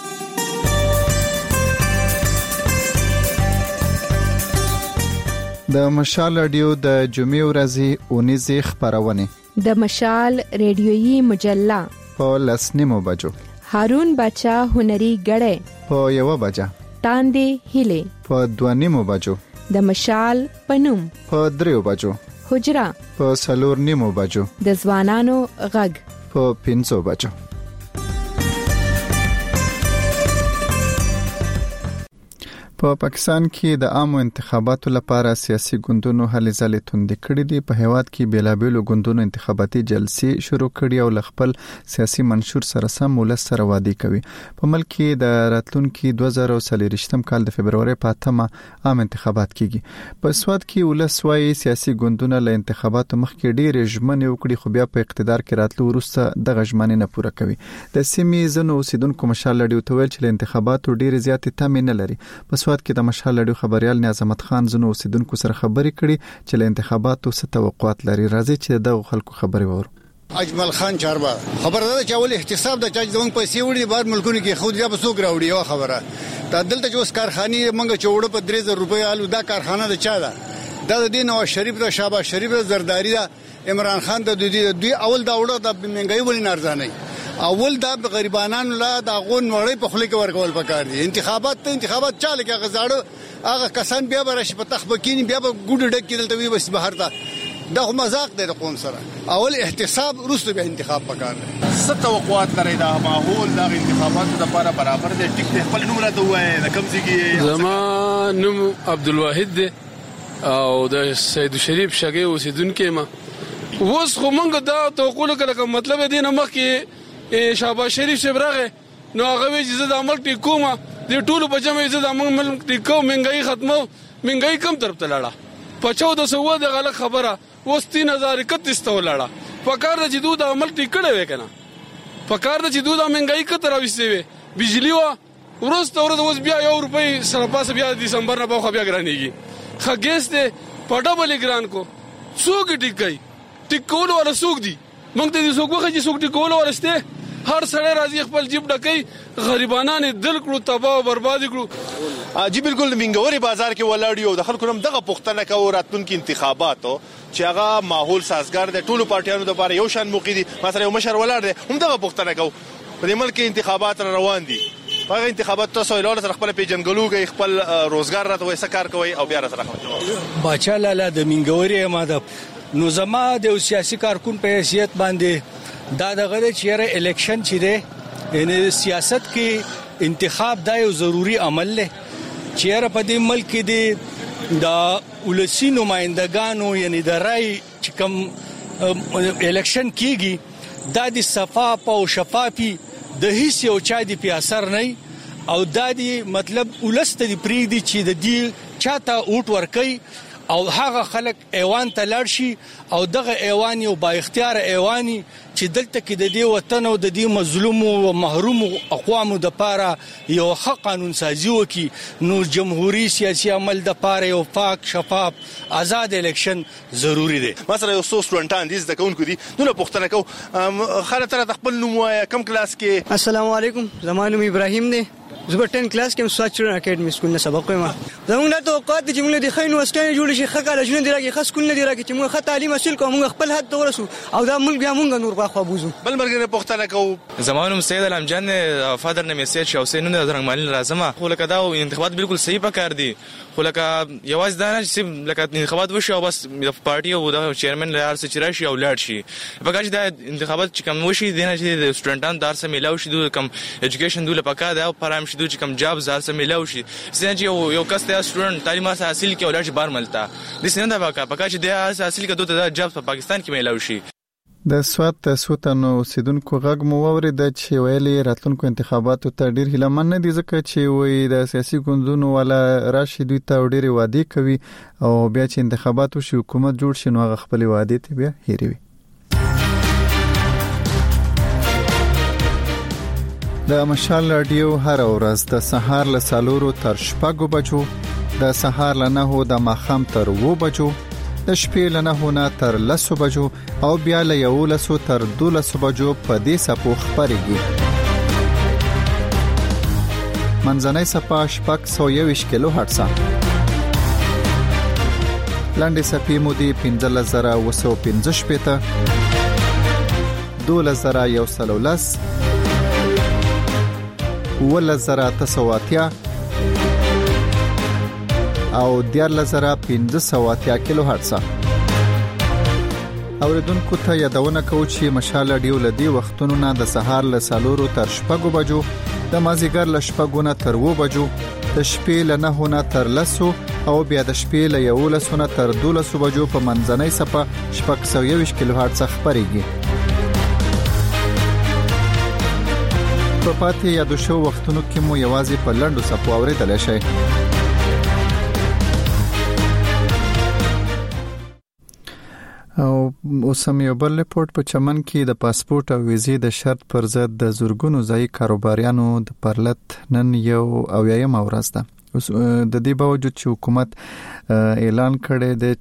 د مشال رادیو د جمعې ورځې اونیزه خبرونه د مشال ریډیویي مجله په 10:00 بجو هارون بچا هنري غړې په 1 بجه تاندې هله په 2:30 بجو د مشال پنوم په 3 بجو حجرا په 4:30 بجو د ځوانانو غږ په 5 بجو. په پاکستان کې د عامو انتخاباتو لپاره سیاسي ګوندونو هلې ځلې توندې کړې دي. په هیواد کې بیلابېلو ګوندونو انتخاباتي جلسې شروع کړي او خپل سیاسي منشور سره سم ولس سره وعده کوي. په ملک کې د راتلونکي 2023 کال د فبرवरी په 8 عام انتخابات کیږي. په سواد کې ولس وايي سیاسي ګوندونه له انتخاباتو مخکې ډېر ژمنې وکړي خو بیا په اقتدار کې راتلو وروسته د ژمنې نه پوره کوي. د سیمې زنو اوسیدونکو مشال لړیو ته ویل چې له انتخاباتو ډېر زیاتې تمه نه لري. په سواد کې د مشال لړیو خبريال نیاز احمد خان زنو اوسیدونکو سره خبرې کړي چې له انتخاباتو څه توقعات لري. راځي چې د خلکو خبرې وورو. اجمل خان چاربا خبر ده چې اول احتساب د چاج دونګ پیسې وړي بار ملکونو کې خو بیا بسوک راوړي یو خبره دا دلته چې اوس کارخانه منګه چوړو په 3000 روپیا الو دا کارخانه د چا ده د دین او شریف د شاباش شریف د زرداری دا عمران خان د دوی اول دا وړو د منګي ولې نارځانه اول دا غریبانو لا دا غون وړي په خله کې ورکول پکار دي. انتخابات چاله کې غزاړو هغه کسان بیا برش په تخبکین بیا په ګډ ډک کې دلته وي بس بهر ته دا مزاق دی د قوم سره اول احتساب وروسته به انتخاب پکار دي. څه توقعات لري دا ماحول د انتخاباتو لپاره برابر دی؟ ټیک ته خپل نوم راته وایي د کوم ځای زما نوم عبدالواحد دی او د سید شریف شګي اوسیدونکو ما اوس خو مونږ دا توقع کړو مطلب دی نه مخ کې شاباش شریف شبرغه نو هغه چې زه د عمل ټیکوما د ټولو په جمع زه د عمل ټیکو منګي ختمو منګي کم طرف ته لاړه په 1400 د غلط خبره اوس 3031 ته ولاړه پکار د جدود عمل ټیکړه وکنه پکار د جدود منګي کتر اوسې وي بجلی وا ورسته اوس بیا 1 روپۍ سره پاس بیا دسمبر نه په بیا ګرانېږي خګېس ته پټه بلی ګران کو څوک ټیکای ټیکول ولا څوک دی مونږ ته څوک وخت چې څوک ټیکول ورسته هر سړی راځي خپل جیب ډکې غریبانان دل کړو تباہ او برباد کړو. جی بالکل منګوري بازار کې ولاړیو د خلکو هم دغه پښتنه کوي راتلونکي انتخاباتو چې هغه ماحول سازګار د ټولو پارټیانو لپاره یو شان موقع دي. مثلا یو مشر ولاړ دی هم دغه پښتنه کوي په دې ملک انتخابات روان دي. هغه انتخابات تاسو ایلول سره خپل پیجنګلوږي خپل روزګار راته وسه کار کوي او بیا راته باچا لاله د منګوري ماده نو زما د سیاسي کارکون په حیثیت باندې دا دغه چیرې الیکشن چي دي ان سیاست کې انتخاب دا یو ضروری عمل دی. چیرې په دې ملک کې دي دا ولسی نمائندگانو یعنی د رای چې کوم الیکشن کیږي دا د صفاف او شفافي د هیڅ یو چا دی په اثر نه او دا دی مطلب ولست دی پری دی چې د دې چاته اوټ ورکي او هغه خلک ایوان ته لاړ شي او دغه ایوان یو با اختیار ایوانی چې دلته کې د دې وطن او د دې مظلوم او محروم اقوامو د پاره یو حق قانون سازي وکي نو جمهوریت سیاسي عمل د پاره یو پاک شفاف آزاد الیکشن ضروری دی. مثلا یو څو سټوډنټان دي د کونکو دي نو پوښتنه کو خاله تر خپل نوم کم کلاس کې. السلام علیکم زما نوم ابراهیم دی زه 10 کلاس کې سوچ اکیډمي سکول نه سبق وایم. زموږ د توقعات د جمله د خاين وسټان جوړ شي خه کالجونه دی راګي خاص کول نه دی راګي چې موږ خه تعلیم حاصل کوو موږ خپل حد ته ورسو او دا ملک بیا موږ نور په خو بوزو. بل مرګ پوښتنه کو زمانو سید الامجان فادر نه میسج او سینو نه درنګ مال لازمه خو لکه دا انتخابات بالکل صحیح پکار دي خو لکه یواز دا نه چې لکه انتخابات وشي او بس د پارټي او د چیرمن لار څخه چرشي او لاړ شي پکاش دا انتخابات چې کوم وشي دینه چې د سټوډنټان دار سره ملاوي شي د کم اډوکیشن دوله پکا دا او پرام شي چې کم جاب زار سره ملاوي شي څنګه یو کس ته سټوډنټ تعلیم حاصل کې ولر بار ملتا د سینه دا پکا چې د حاصل کې دوه جاب په پاکستان کې ملاوي شي. د سوات سوتنو اوسیدونکو غږ مو اورید چې ویلي راتلونکو انتخاباتو ته ډیر هیلمن نه دي ځکه چې وایي د سیاسي ګوندونو ولا راشي دوی ته ډیر وعده کوي او بیا چې انتخاباتو شي حکومت جوړ شي نو هغه خپل وعده ته بیا هېروي. د مشال رادیو هر ورځ د سهار له 4 تر 6 بجو د سهار له 9 د ماخام تر 2 بجو د شپې له 9 تر 10 بجو او بیا له 11 تر 12 بجو په دې سپو خبرېږي. منځنۍ سپا 621 کیلو هرتز لاندې سپې مودي 15015 پته 2113 ولزراتسواتیا او 14500 کیلو هرتز. اوریدونکو ته یادونه کوم چې مشال رادیو لدی وختونو نه د سهار له 4 تر 6 بجو د مازیګر له 6 تر 2 بجو د شپې له 9 تر 10 او بیا د شپې له 11 تر 12 بجو په منځنۍ سپه 621 کیلو هرتز خبرېږي. په پاتې یادو شو وختونو کې مو یوازې په لندو سپو اوریدل شي. او اوسم یو بل ریپورت په چمن کې د پاسپورت او ویزې د شرط پر ضد د زورګونو ځای کاروباریانو د پرلط نن یو او یم ورځ ده. د دې باوجود چې حکومت اعلان کړی دی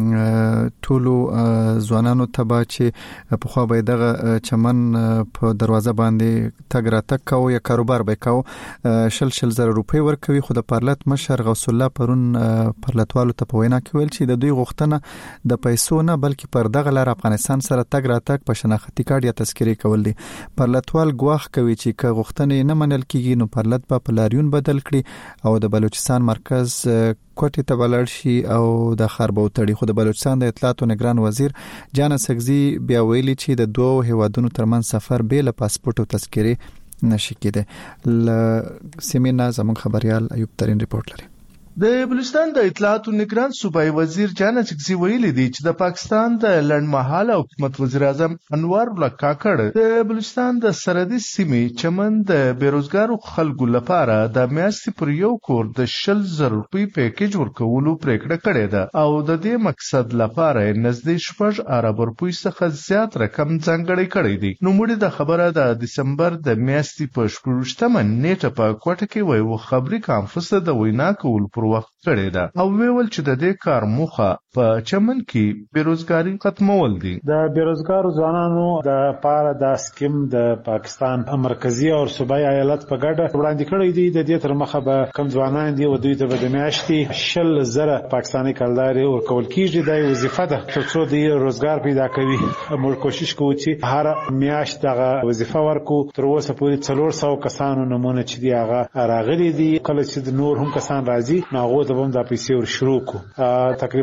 چې ټولو ځوانانو ته به چې په خو به دغه چمن په دروازه باندې تګ راتګ کوي یا کاروبار به کوي 100,000 روپۍ ورکوي خو د پرلط مشر غوث الله پرون پرلطوالو ته په وینا کې ویل چې د دوی غوښتنه د پیسو نه بلکې پر دغه لار افغانستان سره تګ راتګ په شناختی کارت یا تذکرې کول دي. پرلطوال ګواښ کوي چې که غوښتنې نه منل کیږي نو پرلط په لاریون بدل کړي او د بلوچستان مرکز کوټې ته بلل شي او د خربو تړي. خو د بلوچستان د اطلاعات او نگران وزیر جان سګزي بیا ویلي چې د دوه هیوادونو ترمن سفر به له پاسپورت او تذکرې نشي کېده. ل سیمینار زموږ خبريال ایوب ترين ریپورت لري. د بلوچستان د اطلاعات او نگران صوبایي وزیر جان سګزي ویلي دی چې د پاکستان د لړمحاله حکومت وزیر اعظم انوار الله کاکړ د بلوچستان د سرحدي سیمې چمن د بیروزګارو خلکو لپاره د میاشتې پر یو کور د 100,000 روپۍ پیکیج ورکولو پریکړه کړې ده او د دې مقصد لپاره نږدې 6 ارب روپۍ څخه زیات رقم ځانګړی کړی دی. نو موږ د خبره د دسمبر د میاشتې په 14مه نیټه په کوټه کې وایو خبري کانفرنس د وینا کول پر وخت کړی ده او ویل چې د دې کار موخه په چمن کې بیروزګاری ختمول دي. د بیروزګارو ځوانانو د پاره د سکیم د پاکستان مرکزی او صوبایي ایالت په ګډه وړاندې کړی دی. د دې تر مخه به کم ځوانان دي او دوی ته د میاشتې 100,000 پاکستاني کلداري ورکول کیږي. د وظیفه ده چې د روزګار پیدا کوي. موږ کوشش کوو چې هر میاشت دغه وظیفه ورکو. تر اوسه پورې 400 کسانو نمونه چې دی هغه راغلي دي. کله چې نور هم کسان راځي ناغو ته هم د پیسې ور شروع کو. تقریبا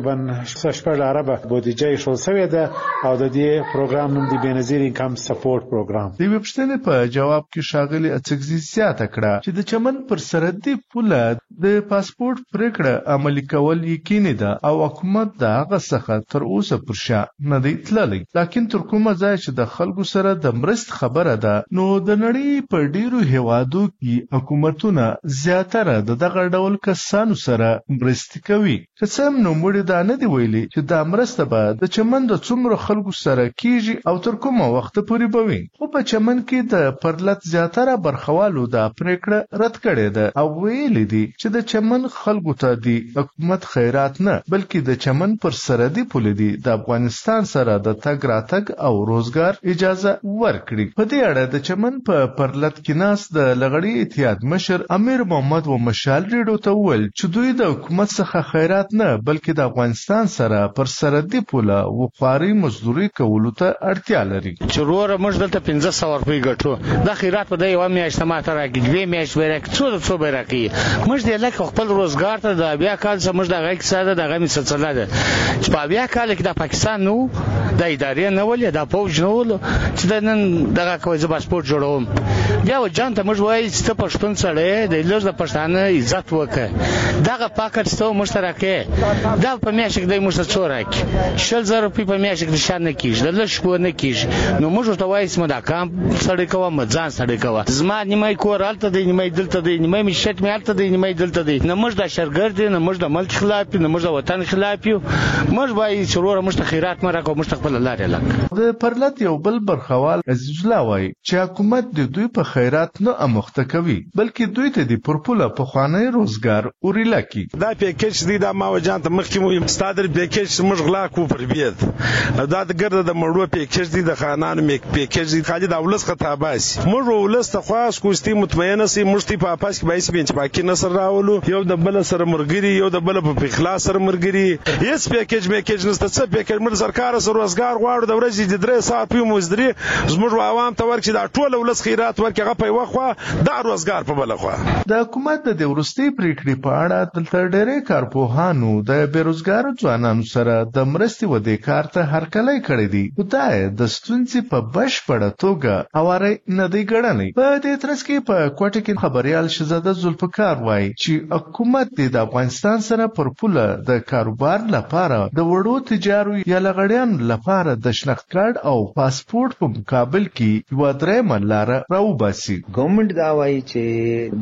شپږ عربه بودیجه شول سوی ده او د دې پروګرام نوم دی بنظیر انکم سپورټ پروګرام. د وبښتنې په جواب کې شاغلي اڅکزي زیاته کړه چې د چمن پر سرحدي پوله د پاسپورت پریکړه عملي کول یقیني ده او حکومت د هغه څخه تر اوسه پر شا نه دی تللی. لکه تر کومه ځای چې د خلکو سره د مرست خبره ده نو د نړۍ په ډیرو هیوادو کې حکومتونه زیاتره دغه ډول کسانو سره مرستې کوي. که څه هم نوموړي دا نه دی ویلي چې دا مرسته به د چمن د څومره خلکو سره کیږي او تر کومه وخت پورې به وي. خو په چمن کې د پرلت زیاتره برخوالو دا پریکړه رد کړې ده او ویلي دي چې د چمن خلکو ته دی حکومت خیرات نه بلکې د چمن پر سرحدي پولې دی د افغانستان سره د تګ راتګ او روزګار اجازه ورکړي. په دې اړه د چمن په پرلت کې ناس د لغړی اتحاد مشر امیر محمد و مشال ریډو ته وویل چې دوی د حکومت څخه خیرات نه بلکې د افغانستان سره پر سرحدي پوله وقاري مزدوري کولو ته اړتیا لري. چرور موږ دلته 1500 روپۍ ګټو د خیرات په یو میاشت ماته راګي دوی میاشت ورک څو برکې موږ د لکه خپل روزګار ته د بیا کال څخه موږ د غږ ساده د غمی سلسله ده چې په بیا کال کې د پاکستان نو د ادارې نه ولې د فوج نه ول چې د نن دغه کوي ز پاسپورت جوړوم بیا و جان ته موږ وایي چې پښتون سره د لږ د پښتانه عزت وکړه دغه پاکټ ستو مشترکه دا په میاشت کې د مشت څورک 10000 روپۍ په میاشت کې شان نه کیږي د لږ کو نه کیږي نو موږ ته وایي چې دا کام سړی کوم ځان سړی کوم زما نیمه کور الته دی نیمه دلته دی نیمه مشت می الته دی نیمه دلته دی نه موږ د شرګر دی نه موږ د ملک خلاف نه موږ د وطن خلاف یو موږ وایي چې ورور موږ خیرات مره کو موږ خپل لارې لک د پرلت یو بل برخوال عزیز الله وایي چې حکومت د دوی په خیرات نه امخته کوي بلکې دوی ته د پرپوله په خواني روزګار اوري لکي. دا پیکیج دی دا ما وجان ته مخکې مو ستادر پیکیج موږ غلا کو پر بیت دا د ګرد د مړو پیکیج دی د خانانو میک پیکیج دی خالد اولس خطا باس موږ ولس ته خاص کوستي مطمئنه سي مشتي په پاس کې بایس بنچ پاکي نصر راولو یو د بل سره مرګري یو د بل په اخلاص سره مرګري هیڅ پیکیج نشته څه پیکیج مر سرکار سره روزګار غواړو د ورځې د 3 ساعت په مزدري زموږ عوام ته ورکړي دا ټول ولس خیرات ورکړي په وخت دا روزګار په بل خو د حکومت د ورستي پریکړې په اړه دلته ډېرې کارپوهانو د بیروزګار ځوانانو سره د مرستې ودې کار ته هرکلی کړی دی خدای د ستونزې په بشپړه توګه اواره نه دی ګڼلی. په دې ترڅ کې په کوټه کې خبريال شهزاده ذوالفقار وایي چې حکومت د افغانستان سره پر پوله د کاروبار لپاره د وړو تجارو یا لغړیانو لپاره د شناخت کارت او پاسپورت په مقابل کې یو درېمه لار راوباسي. ګورنمنت دا وایي چې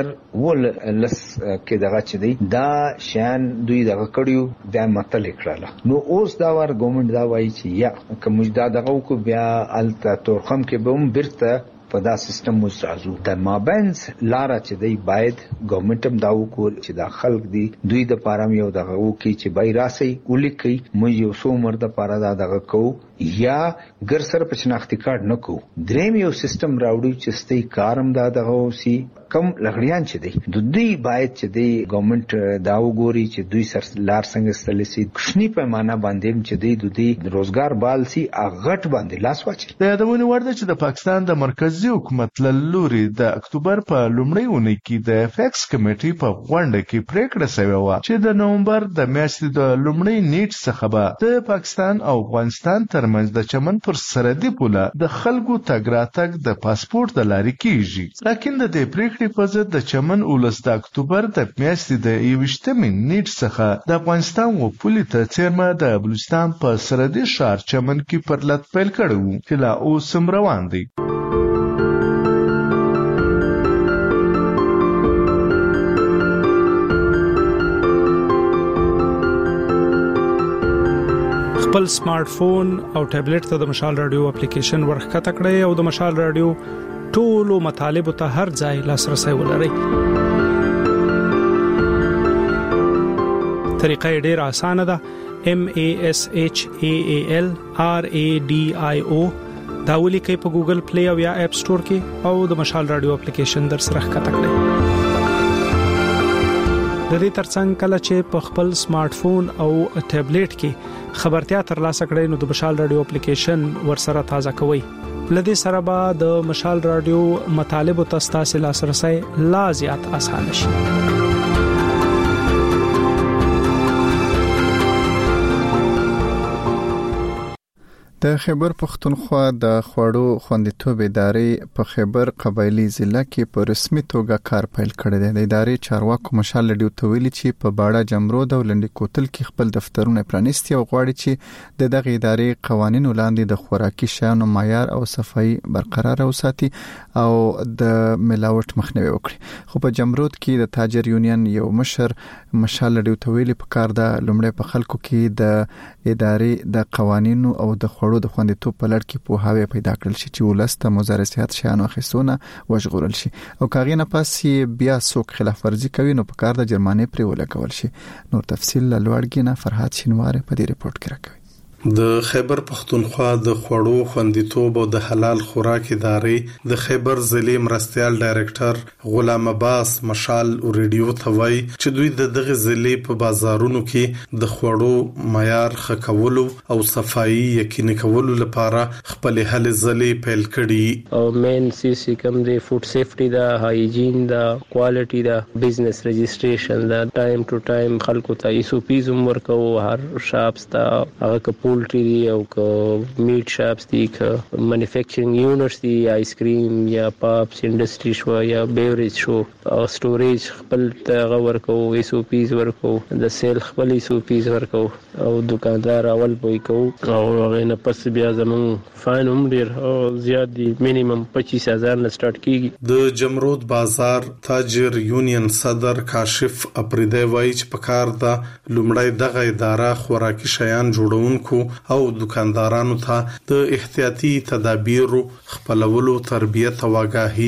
2010 کې دغه چې دی دا شان دوی دغه کړیو د متل کړل نو اوس دا ور ګورنمنت دا وایي چې یا کوم دا دغه کو بیا الته تورخم کې به هم برته په دا سیستم مستعزو د مابینس لاره چې دی باید ګورنمنت هم دا وکړي چې دا خلک دی دوی د پارم یو دغه وکړي چې بای راسي ولیکي موږ یو څو مرده پاره دا دغه کو یا ګر سره په شناختی کارت نه کو دریم یو سیستم راوړي چې ستې کارم دا دغه وسی کم لغړیان چې دی د دوی باید چې دی ګورنمنت دا وګوري چې دوی سر لار څنګه ستلسي کښنی پیمانه باندې چې دی د دوی روزګار بالسي اغټ باندې لاس واچي. د یادونه ورده چې د پاکستان د مرکزی حکومت لوري د اکتوبر په لومړۍ اونۍ کې د فیکس کمیټې په غونډه کې پریکړه شوې و چې د نومبر د میاشتې د لومړۍ نیټ څخه به د پاکستان او افغانستان ترمنځ د چمن پر سرحدي پوله د خلکو تګ راتګ د پاسپورت د لارې کیږي. لکه د دې پریکړې په ضد د چمن ولس د اکتوبر د میاشتې د 21 نیټ څخه د افغانستان و پولې ته څیرمه د بلوچستان په سرحدي ښار چمن کې پرلت پیل کړی و چې لا اوس هم روان دی. خپل سمارټ فون او ټابلیټ ته د مشال رادیو اپلیکیشن ورخکته کړئ او د مشال رادیو ټولو مطالب ته هر ځای لاسرسي ولرئ. طریقه ډېره اسانه ده. MASHAAL RADIO دا ولیکئ په ګوګل پلی او یا اپ سٹور کې او د مشال رادیو اپلیکیشن در سره ښکته کړئ. د دې ترڅنګ کله چې په خپل سمارټ فون او ټابلیټ کې خبرتیا ترلاسه کړئ نو د مشال رادیو اپلیکیشن ورسره تازه کوئ. لدې سره به د مشال رادیو مطالب او تاسو لاسرسي لا زیات اسانه شي. د خیبر پختونخوا د خوړو خوندیتوب ادارې په خیبر قبایلی ضلع کې په رسمي توګه کار پیل کړی دی. د ادارې چارواکو مشال لډیو ته ویلي چې په باړه جمرود او لنډی کوتل کې خپل دفترونه پرانیستي او غواړي چې د دغه ادارې قوانینو لاندې د خوراکي شیانو معیار او صفائی برقرار وساتي او د ملاوټ مخنیوي وکړي. خو په جمرود کې د تاجر یونین یو مشر مشال لډیو ته ویلي په کار د لومړی په خلکو کې د ادارې د قوانینو او د خوړو د خوندیتوب په لړ کې په هاوی پیدا کړل شي چې ولسته مضر صحت شیانو اخیستونه وژغورل شي او کاغې نه پاسې بیا څوک خلاف ورزي کوي نو په کار د جرمانې پرې ولګول شي. نور تفصیل لوړګینه فرحات شینواره په دې ریپورت کې راکوي. د خیبر پختونخوا د خوړو خوندیتوب او د حلال خوراک ادارې د خیبر ضلع مرستيال ډایریکټر غلام عباس مشال ریډیو ته وایي چې دوی د دغه ضلع په بازارونو کې د خوړو معیار ښه کولو او صفائی یقیني کولو لپاره خپل هلې ځلې پیل کړي او مین سی کوم دی فود سیفټي دا هایجین دا کوالټي دا بزنس رجسټریشن دا ټایم ټو ټایم خلکو ته ایسو پیزم ورکو هر شاپس ته هغه پولټری دی او که میټ شاپس دی که مینوفیکچرینګ یونټس دی آیس کریم یا پاپس انډستری شو یا بیوریج شو او سټوریج خپل ته ورکو ایسو پیز ورکو د سیل خپل ایسو پیز ورکو او دکاندار اول پوي کو او هغه نه پس بیا زمون فاین هم ډیر زیات دی مینیمم 25000 نه سٹارټ کیږي. د جمرود بازار تاجر یونین صدر کاشف اپریدی وایي چې په کار د لومړی دغه اداره خوراکي شیان جوړونکو او دکاندارانو ته د احتیاطي تدابیرو خپلولو تربیت او آگاهی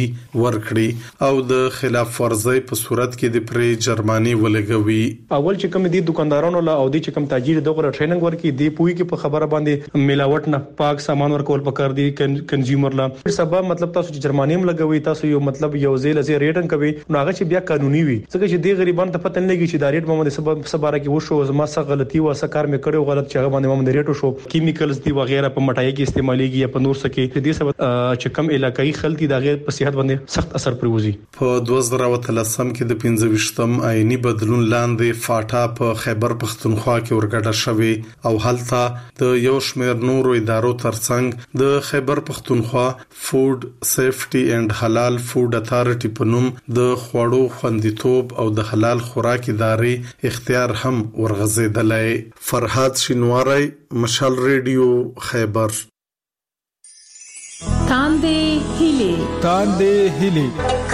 ورکړي او د خلاف ورزي په صورت کې د پرې جرماني ولګوي. اول چې کوم دي دکاندارانو لا او دي چې کوم تاجر دغه ټریننګ ورکړي دی پوي کې په خبره باندې ملاوټ نه پاک سامان ورکول پکار دي کنزیومر لا سبب مطلب تاسو چې جرماني هم لګوي تاسو یو مطلب یو ځای لزی ریټن کوي نو هغه چې بیا قانوني وي ځکه چې دی غریبان ته پته نه لګي چې دا ریټ باندې سبب سباره کې وشو زما څه غلطي و څه کار مې کړو غلط چې هغه باندې ریټو شو کیمیکلز دی وغیرہ په مټای کې استعماليږي یا په نور څه کې دې سبب چې کم علاقائی خلک دا غیر په صحت باندې سخت اثر پروزي. په 2013 کې د 25م آئینی بدلون لاندې فاټا په خیبر پختونخوا کې ورګډه شوې او هلته د یو شمېر نورو ادارو ترڅنګ د خیبر پختونخوا فود سیفټي اینڈ حلال فود اتارټي په نوم د خوړو خوندیتوب او د حلال خوراک ادارې اختیار هم ورغځیدلای. فرحات شینواره مشال ریډیو خیبر. تاندې هیلي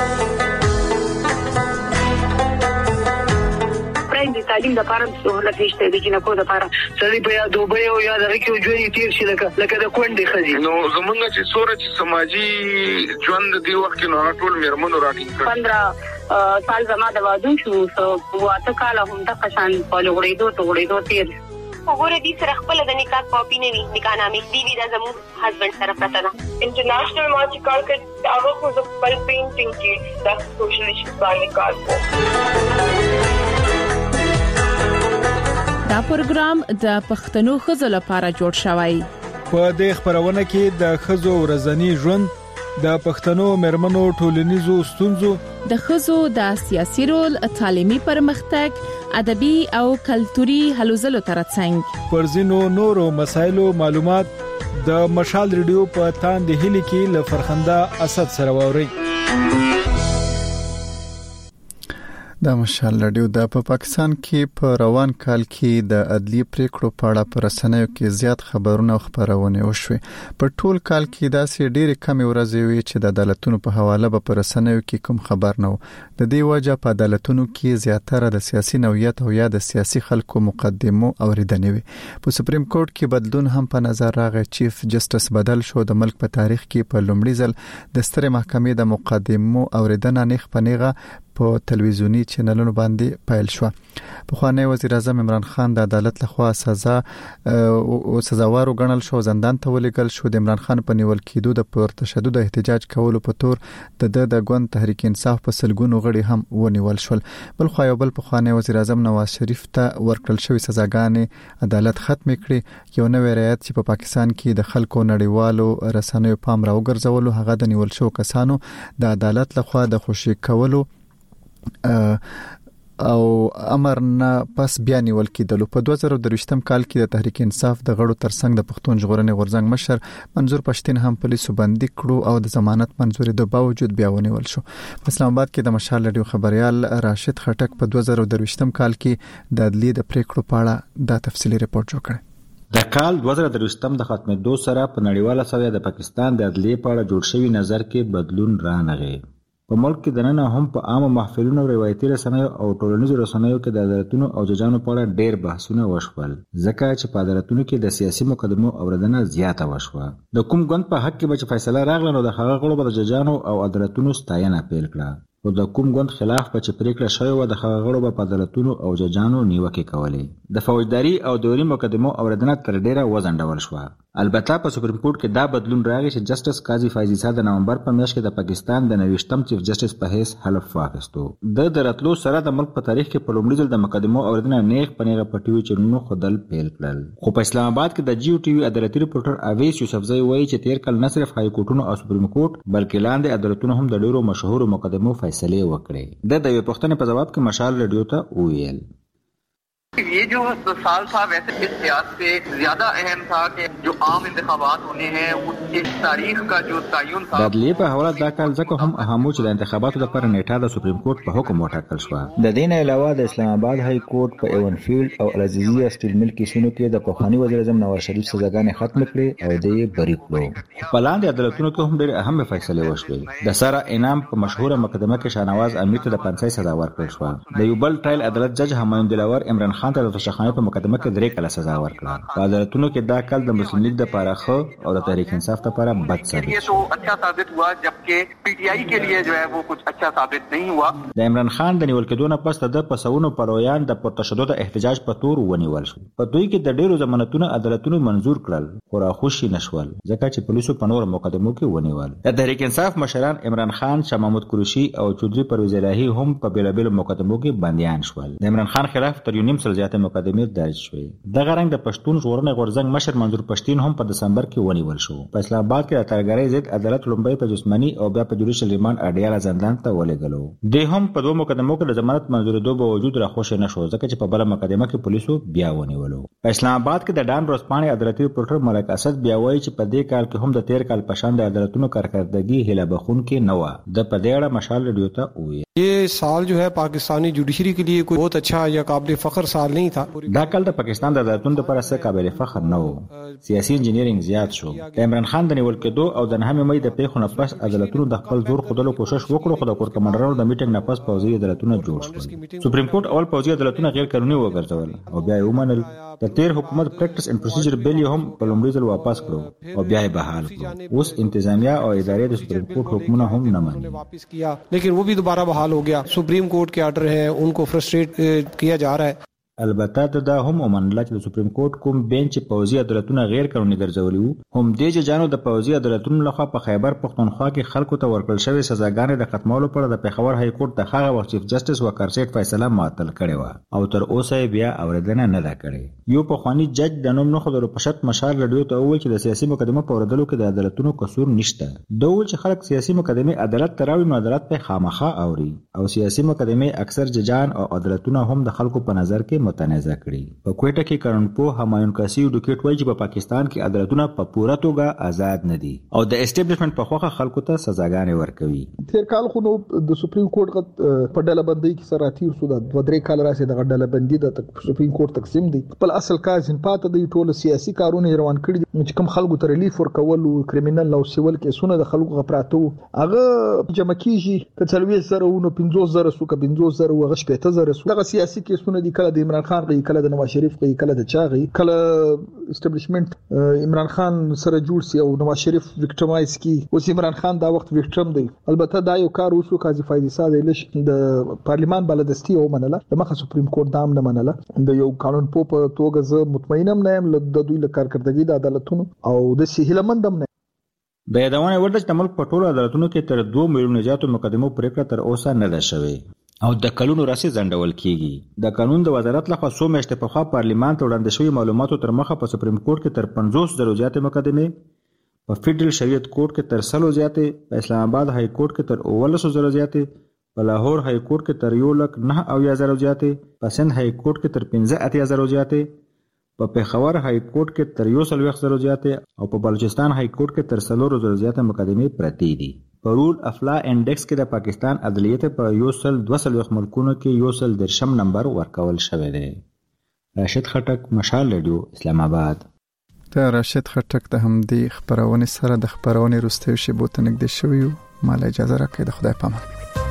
د تعلیم د لپاره سہولت نشته د جنکو د لپاره سړي په یاد دوبه او یاد هغه کې ژوند تیر شي لکه د کونډې خزي نو زمونږ چې سورج سماجی ژوند دی وخت نو ټول میرمنو راټینګ 15 سال زما د وادو شو واته کال هم د قشان په لوړېدو تیر وګوره دې سره خپل د نکاح کاپی نه وي نکاح نامې دی دا زمو هسبند سره پراته ده. انټرنیشنل ما چې کار کوي هغه خو د خپل پینټینګ کې د سوشل ایشوز باندې کار کوي. دا پروګرام د پښتنو خزو لپاره جوړ شوی. په دې خبرونه کې د خزو ورځنی ژوند د پښتنو مرمنو ټولنیزو ستونزو د خزو د سیاسي رول تعلیمي پرمختګ ادبي او کلتوري هلو ځلو ترڅنګ پر ځینو نورو مسایلو معلومات د مشال ریډیو په تاندې هلي کې ل فرخنده اسد سره ووري. د مشال ریډیو د پاکستان کې په روان کال کې د عدلی پریکړو په اړه پر رسنیو کې زیات خبرونه او خبرونه وشوي. په ټول کال کې داسې ډېرې کم ورځې وي چې د عدالتونو په حواله به پر رسنیو کې کوم خبر نه و. د دې وجه په عدالتونو کې زیاتره د سیاسي نوعیت او یا د سیاسي خلکو مقدمو اوریدنې وي. په سپریم کورټ کې بدلون هم په نظر راغی. چیف جسټس بدل شو. د ملک په تاریخ کې په لومړي ځل د سترې محکمې د مقدمو اوریدنه نیغ په نیغه په تلویزیونی چینلونو باندې پیل شو. پخوانی وزیر اعظم عمران خان د عدالت لخوا سزاوار وګڼل شو، زندان ته ولېږل شو. د عمران خان په نیول کېدو د پر تشدد احتجاج کولو په تور د ګوند تحریک انصاف په سلګونو غړي هم ونیول شول. بل خو یو بل پخوانی وزیر اعظم نواز شریف ته ورکړل شوی سزاګانې عدالت ختم کړي. یو نوی رعایت چې په پاکستان کې د خلکو نړیوالو رسنیو پام راوګرځولو هغه د نیول شو کسانو د عدالت لخوا د خوشي کولو او امر نه پس بیا نیول کېدل. په 2023م کال کې د تحریک انصاف د غړو ترڅنګ د پښتون ژغورنې غورځنګ مشر منظور پښتين هم پولیسو بندي کړو او د ضمانت منزوري د باوجود بیا ونیول شو. په اسلام آباد کې د مشال رادیو خبريال راشد خټک په 2023م کال کې د عدلیې د پریکړو په اړه د تفصیلی ریپورت جوړ کړ. د کال 2023م د ختمېدو سره په نړیواله سویه د پاکستان د عدلیې په اړه جوړ شوی نظر کې بدلون رانغی. په ملک کې دننه هم په عامه محفلونو، روایتي رسنیو او ټولنیزو رسنیو کې د عدالتونو او ججانو په اړه ډېر بحثونه وشول، ځکه چې په عدالتونو کې د سیاسي مقدمو اوریدنه زیاته وشوه. د کوم ګوند په حق کې به چې فیصله راغله نو د هغه غړو به د ججانو او عدالتونو ستاینه پیل کړه، او د کوم ګوند خلاف به چې پریکړه شوې وه د هغه غړو به په عدالتونو او ججانو نیوکې کولې. د فوجداري او دوري مقدمو اوریدنه تر ډیره وځنډول شوه. البته په سپریم کورټ کې دا بدلون راغی چې جسټس قاضي فایز عیسی د نومبر په میاشت کې د پاکستان د 29م چیف جسټس په حیث حلف واخیستو. د راتلو سره د ملک په تاریخ کې په لومړي ځل د مقدمو اوریدنه نیغ په نیغه په ټي وي چینلونو ښودل پیل کړل. خو په اسلام آباد کې د جیو ټي وي عدالتي ریپورټر اویس یوسفزی وایي چې تیر کال نه صرف های کورټونو او سپریم کورټ بلکې لاندې عدالتونو هم د ډیرو مشهورو مقدمو فیصلې وکړې. د یوې پوښتنې په جواب کې مشال رادیو ته وویل ये जो साल था वैसे इस लिहाज से ज्यादा अहम था कि जो आम इंतखाबात होने हैं उसकी तारीख का जो तयन था. د عدلیې په حواله دا کال ځکه هم اهم و چې د انتخاباتو لپاره نیټه د سپریم کورټ په حکم وټاکل شوه. د دې نه علاوه د اسلام آباد های کورټ په ایون فیلډ او العزیزیه سټیل مل کیسونو کې د پخوانی وزیر اعظم نواز شریف سزاګانې ختم کړې او د یې بری کړو. په لاندې عدالتونو کې هم ډېر اهم فیصلې وشوې. د سارا انعام په مشهوره مقدمه کې شاهنواز امیر ته د 5 سزا ورکړل شوه. د یو بل ټرایل عدالت جج همایون دلاور عمران خان ته د فشخانه په مقدمه کې 3 کاله سزا ورکړه. په عدالتونو کې دا کال د مسلم لیگ د لپاره ښه او د تحریک انصاف لپاره بد ثابت. یہ تو اچھا ثابت ہوا جبکہ پی ٹی آئی کے لیے جو ہے وہ کچھ اچھا ثابت نہیں ہوا. د عمران خان د نیول کېدو نه پس د پسونو پرویان د پرتشدد احتجاج په تور ونیول شو. په دوی کې د ډیرو ضمانتونو عدالتونو منزور کړل خو راخوشي نشول ځکه چې پولیسو په نور مقدمو کې ونیول. د تحریک انصاف مشران عمران خان، شاه محمود قریشي او چودري پرویز الهي هم په بیلابیلو مقدمو کې بندیان شول. د عمران خان خلاف تر 1.5 سل زیاتې مقدمې درج شوې. دغه رنګ د پښتون ژغورنې غورځنګ مشر منظور پښتين هم په دسمبر کې ونیول شو. په اسلام آباد کې د ترګری ضد عدالت لومړی په جسمانی او بیا په جوډیشل ریمانډ اډیاله زندان ته ولېږلو. د هم په دوه مقدمو کې د ضمانت منظوري دوه باوجود راخوشي نشو ځکه چې په بل مقدمه کې پولیسو بیا ونیولو. په اسلام آباد کې د ډان ورځپاڼې عدالتي ریپورټر ملک اسد بیا وایي چې په دې کال کې هم د تیر کال په شان د عدالتونو کارکردګي هیله بخونکې نه و. د په دې اړه مشال رادیو ته وویل یہ سال جو ہے پاکستانی جوڈیشری کے لیے کوئی بہت اچھا یا قابل فخر سال نہیں تھا. دا کال د پاکستان د عدالتونو لپاره څه قابل فخر نه و. سیاسي انجینیرینګ زیات شو. عمران خان د نیول کېدو او د 9 مې د پیښو نه پس عدالتونو د خپل زور خودلو کوشش وکړو خو د کور کمانډرانو د میټینګ نه پس پوځي عدالتونه جوړ شول. سپریم کورټ اول پوځي عدالتونه غیر قانوني وګرځول او بیا یې ومنل. د تیر حکومت پریکټس اینڈ پروسیجر بیل هم په لومړي ځل واپس کړو او بیا یې بحال کړو. اوس انتظامیه او ادارې د سپریم کورټ حکمونه هم نه مني واپس کیا لیکن وہ بھی دوبارہ بحال ہو گیا. سپریم کورٹ کے آرڈر ہیں ان کو فرسٹریٹ کیا جا رہا ہے. البته دا هم ومنله چې د سپریم کورټ کوم بینچ پوځي عدالتونه غیر قانوني ګرځولي وو. هم دې ججانو د پوځي عدالتونو لخوا په خیبر پښتونخوا کې خلکو ته ورکړل شوې سزاګانې د ختمولو پر د پیښور های کورټ د هغه وخت چیف جسټس وقار سیټ فیصله معطل کړې و او تر اوسه بیا اوریدنه نه ده کړې. یو پخوانی جج د نوم نه خبرو پښت مشال رادیو ته وویل چې د سیاسي مقدمه په اوریدلو کې د عدالتونو قصور نشته. دا ویل چې خلک سیاسي مقدمه عدالت تراوي نو عدالت په خامخا اوري او سیاسي مقدمه اکثر ججان او عدالتونه هم د خلکو په نظر کې متنازع کړي. په کوټه کې قانونپوه همایون کاسی اډوکیټ وایي چې په پاکستان کې عدالتونه په پوره توګه آزاد نه دي او د اسټابلیشمنت په خوخه خلکو ته سزاګانې ورکوي. تیر کال خو نو د سپریم کورټ په ډله بندۍ کې سره تیر شو د 2-3 کال راځي د ډله بندۍ د سپریم کورټ تقسیم دي. خپل اصل کار ځین پاته دی ټول سیاسي کارونه روان کړي چې کوم خلکو ته ریلیف ورکول او کریمینل او سیول کیسونه د خلکو غپراتو هغه جمع کیږي که 40,000 او 50,000 سو که 50,000 او 50,000 سو. دغه سیاسي کیسونه دي کله د عمران خان غي کله د نواز شریف غي کله د چاغي کله اسټابلیشمنت عمران خان سره جوړ سی او نواز شریف وکټمایز کی. اوس عمران خان دا وخت وکټم دی. البته دا یو کار وشو قاضي فایز عیسی د پارلیمان بلدستی او منله د مخه سپریم کورټ دام نه منله. د یو قانون په توګه زه مطمئنم نه یم د دوی له کارکردګۍ د عدالتونو او د سهیلمندم نه. د یادونه ورته چې ملک په ټولو عدالتونو کې تر 2 میلیون زیاتو مقدمو پریکړه تر اوسه نه ده شوې او د کلونو راسي ځنډول کیږي. د قانون د وزارت لخوا څو میاشتې پخوا پارلیمان ته وړاندې شوی معلوماتو تر مخه په سپریم کورټ کې تر 50,000 زیاتې مقدمې، په فیډرل شریعت کورټ کې تر 100 زیاتې، په اسلام آباد های کورټ کې تر 19,000 زیاتې، په لاهور های کورټ کې تر 1,09,000 زیاتې، په سند های کورټ کې تر 15,000 زیاتې، په پېښور های کورټ کې تر 1,000 زیاتې او په بلوچستان های کورټ کې تر 4,000 زیاتې مقدمې پرتې دي. په رول اف لا انډیکس کې د پاکستان عدلیت په 1,200 ملکونو کې 113 نمبر ورکول شوی دی. راشد خټک، مشال رادیو، اسلام آباد. ته راشد خټک د همدې خبرونه سره د خبرونه وروستیو شیبو ته نږدې شوی یو. مال اجازه راکړئ، د خدای پامان.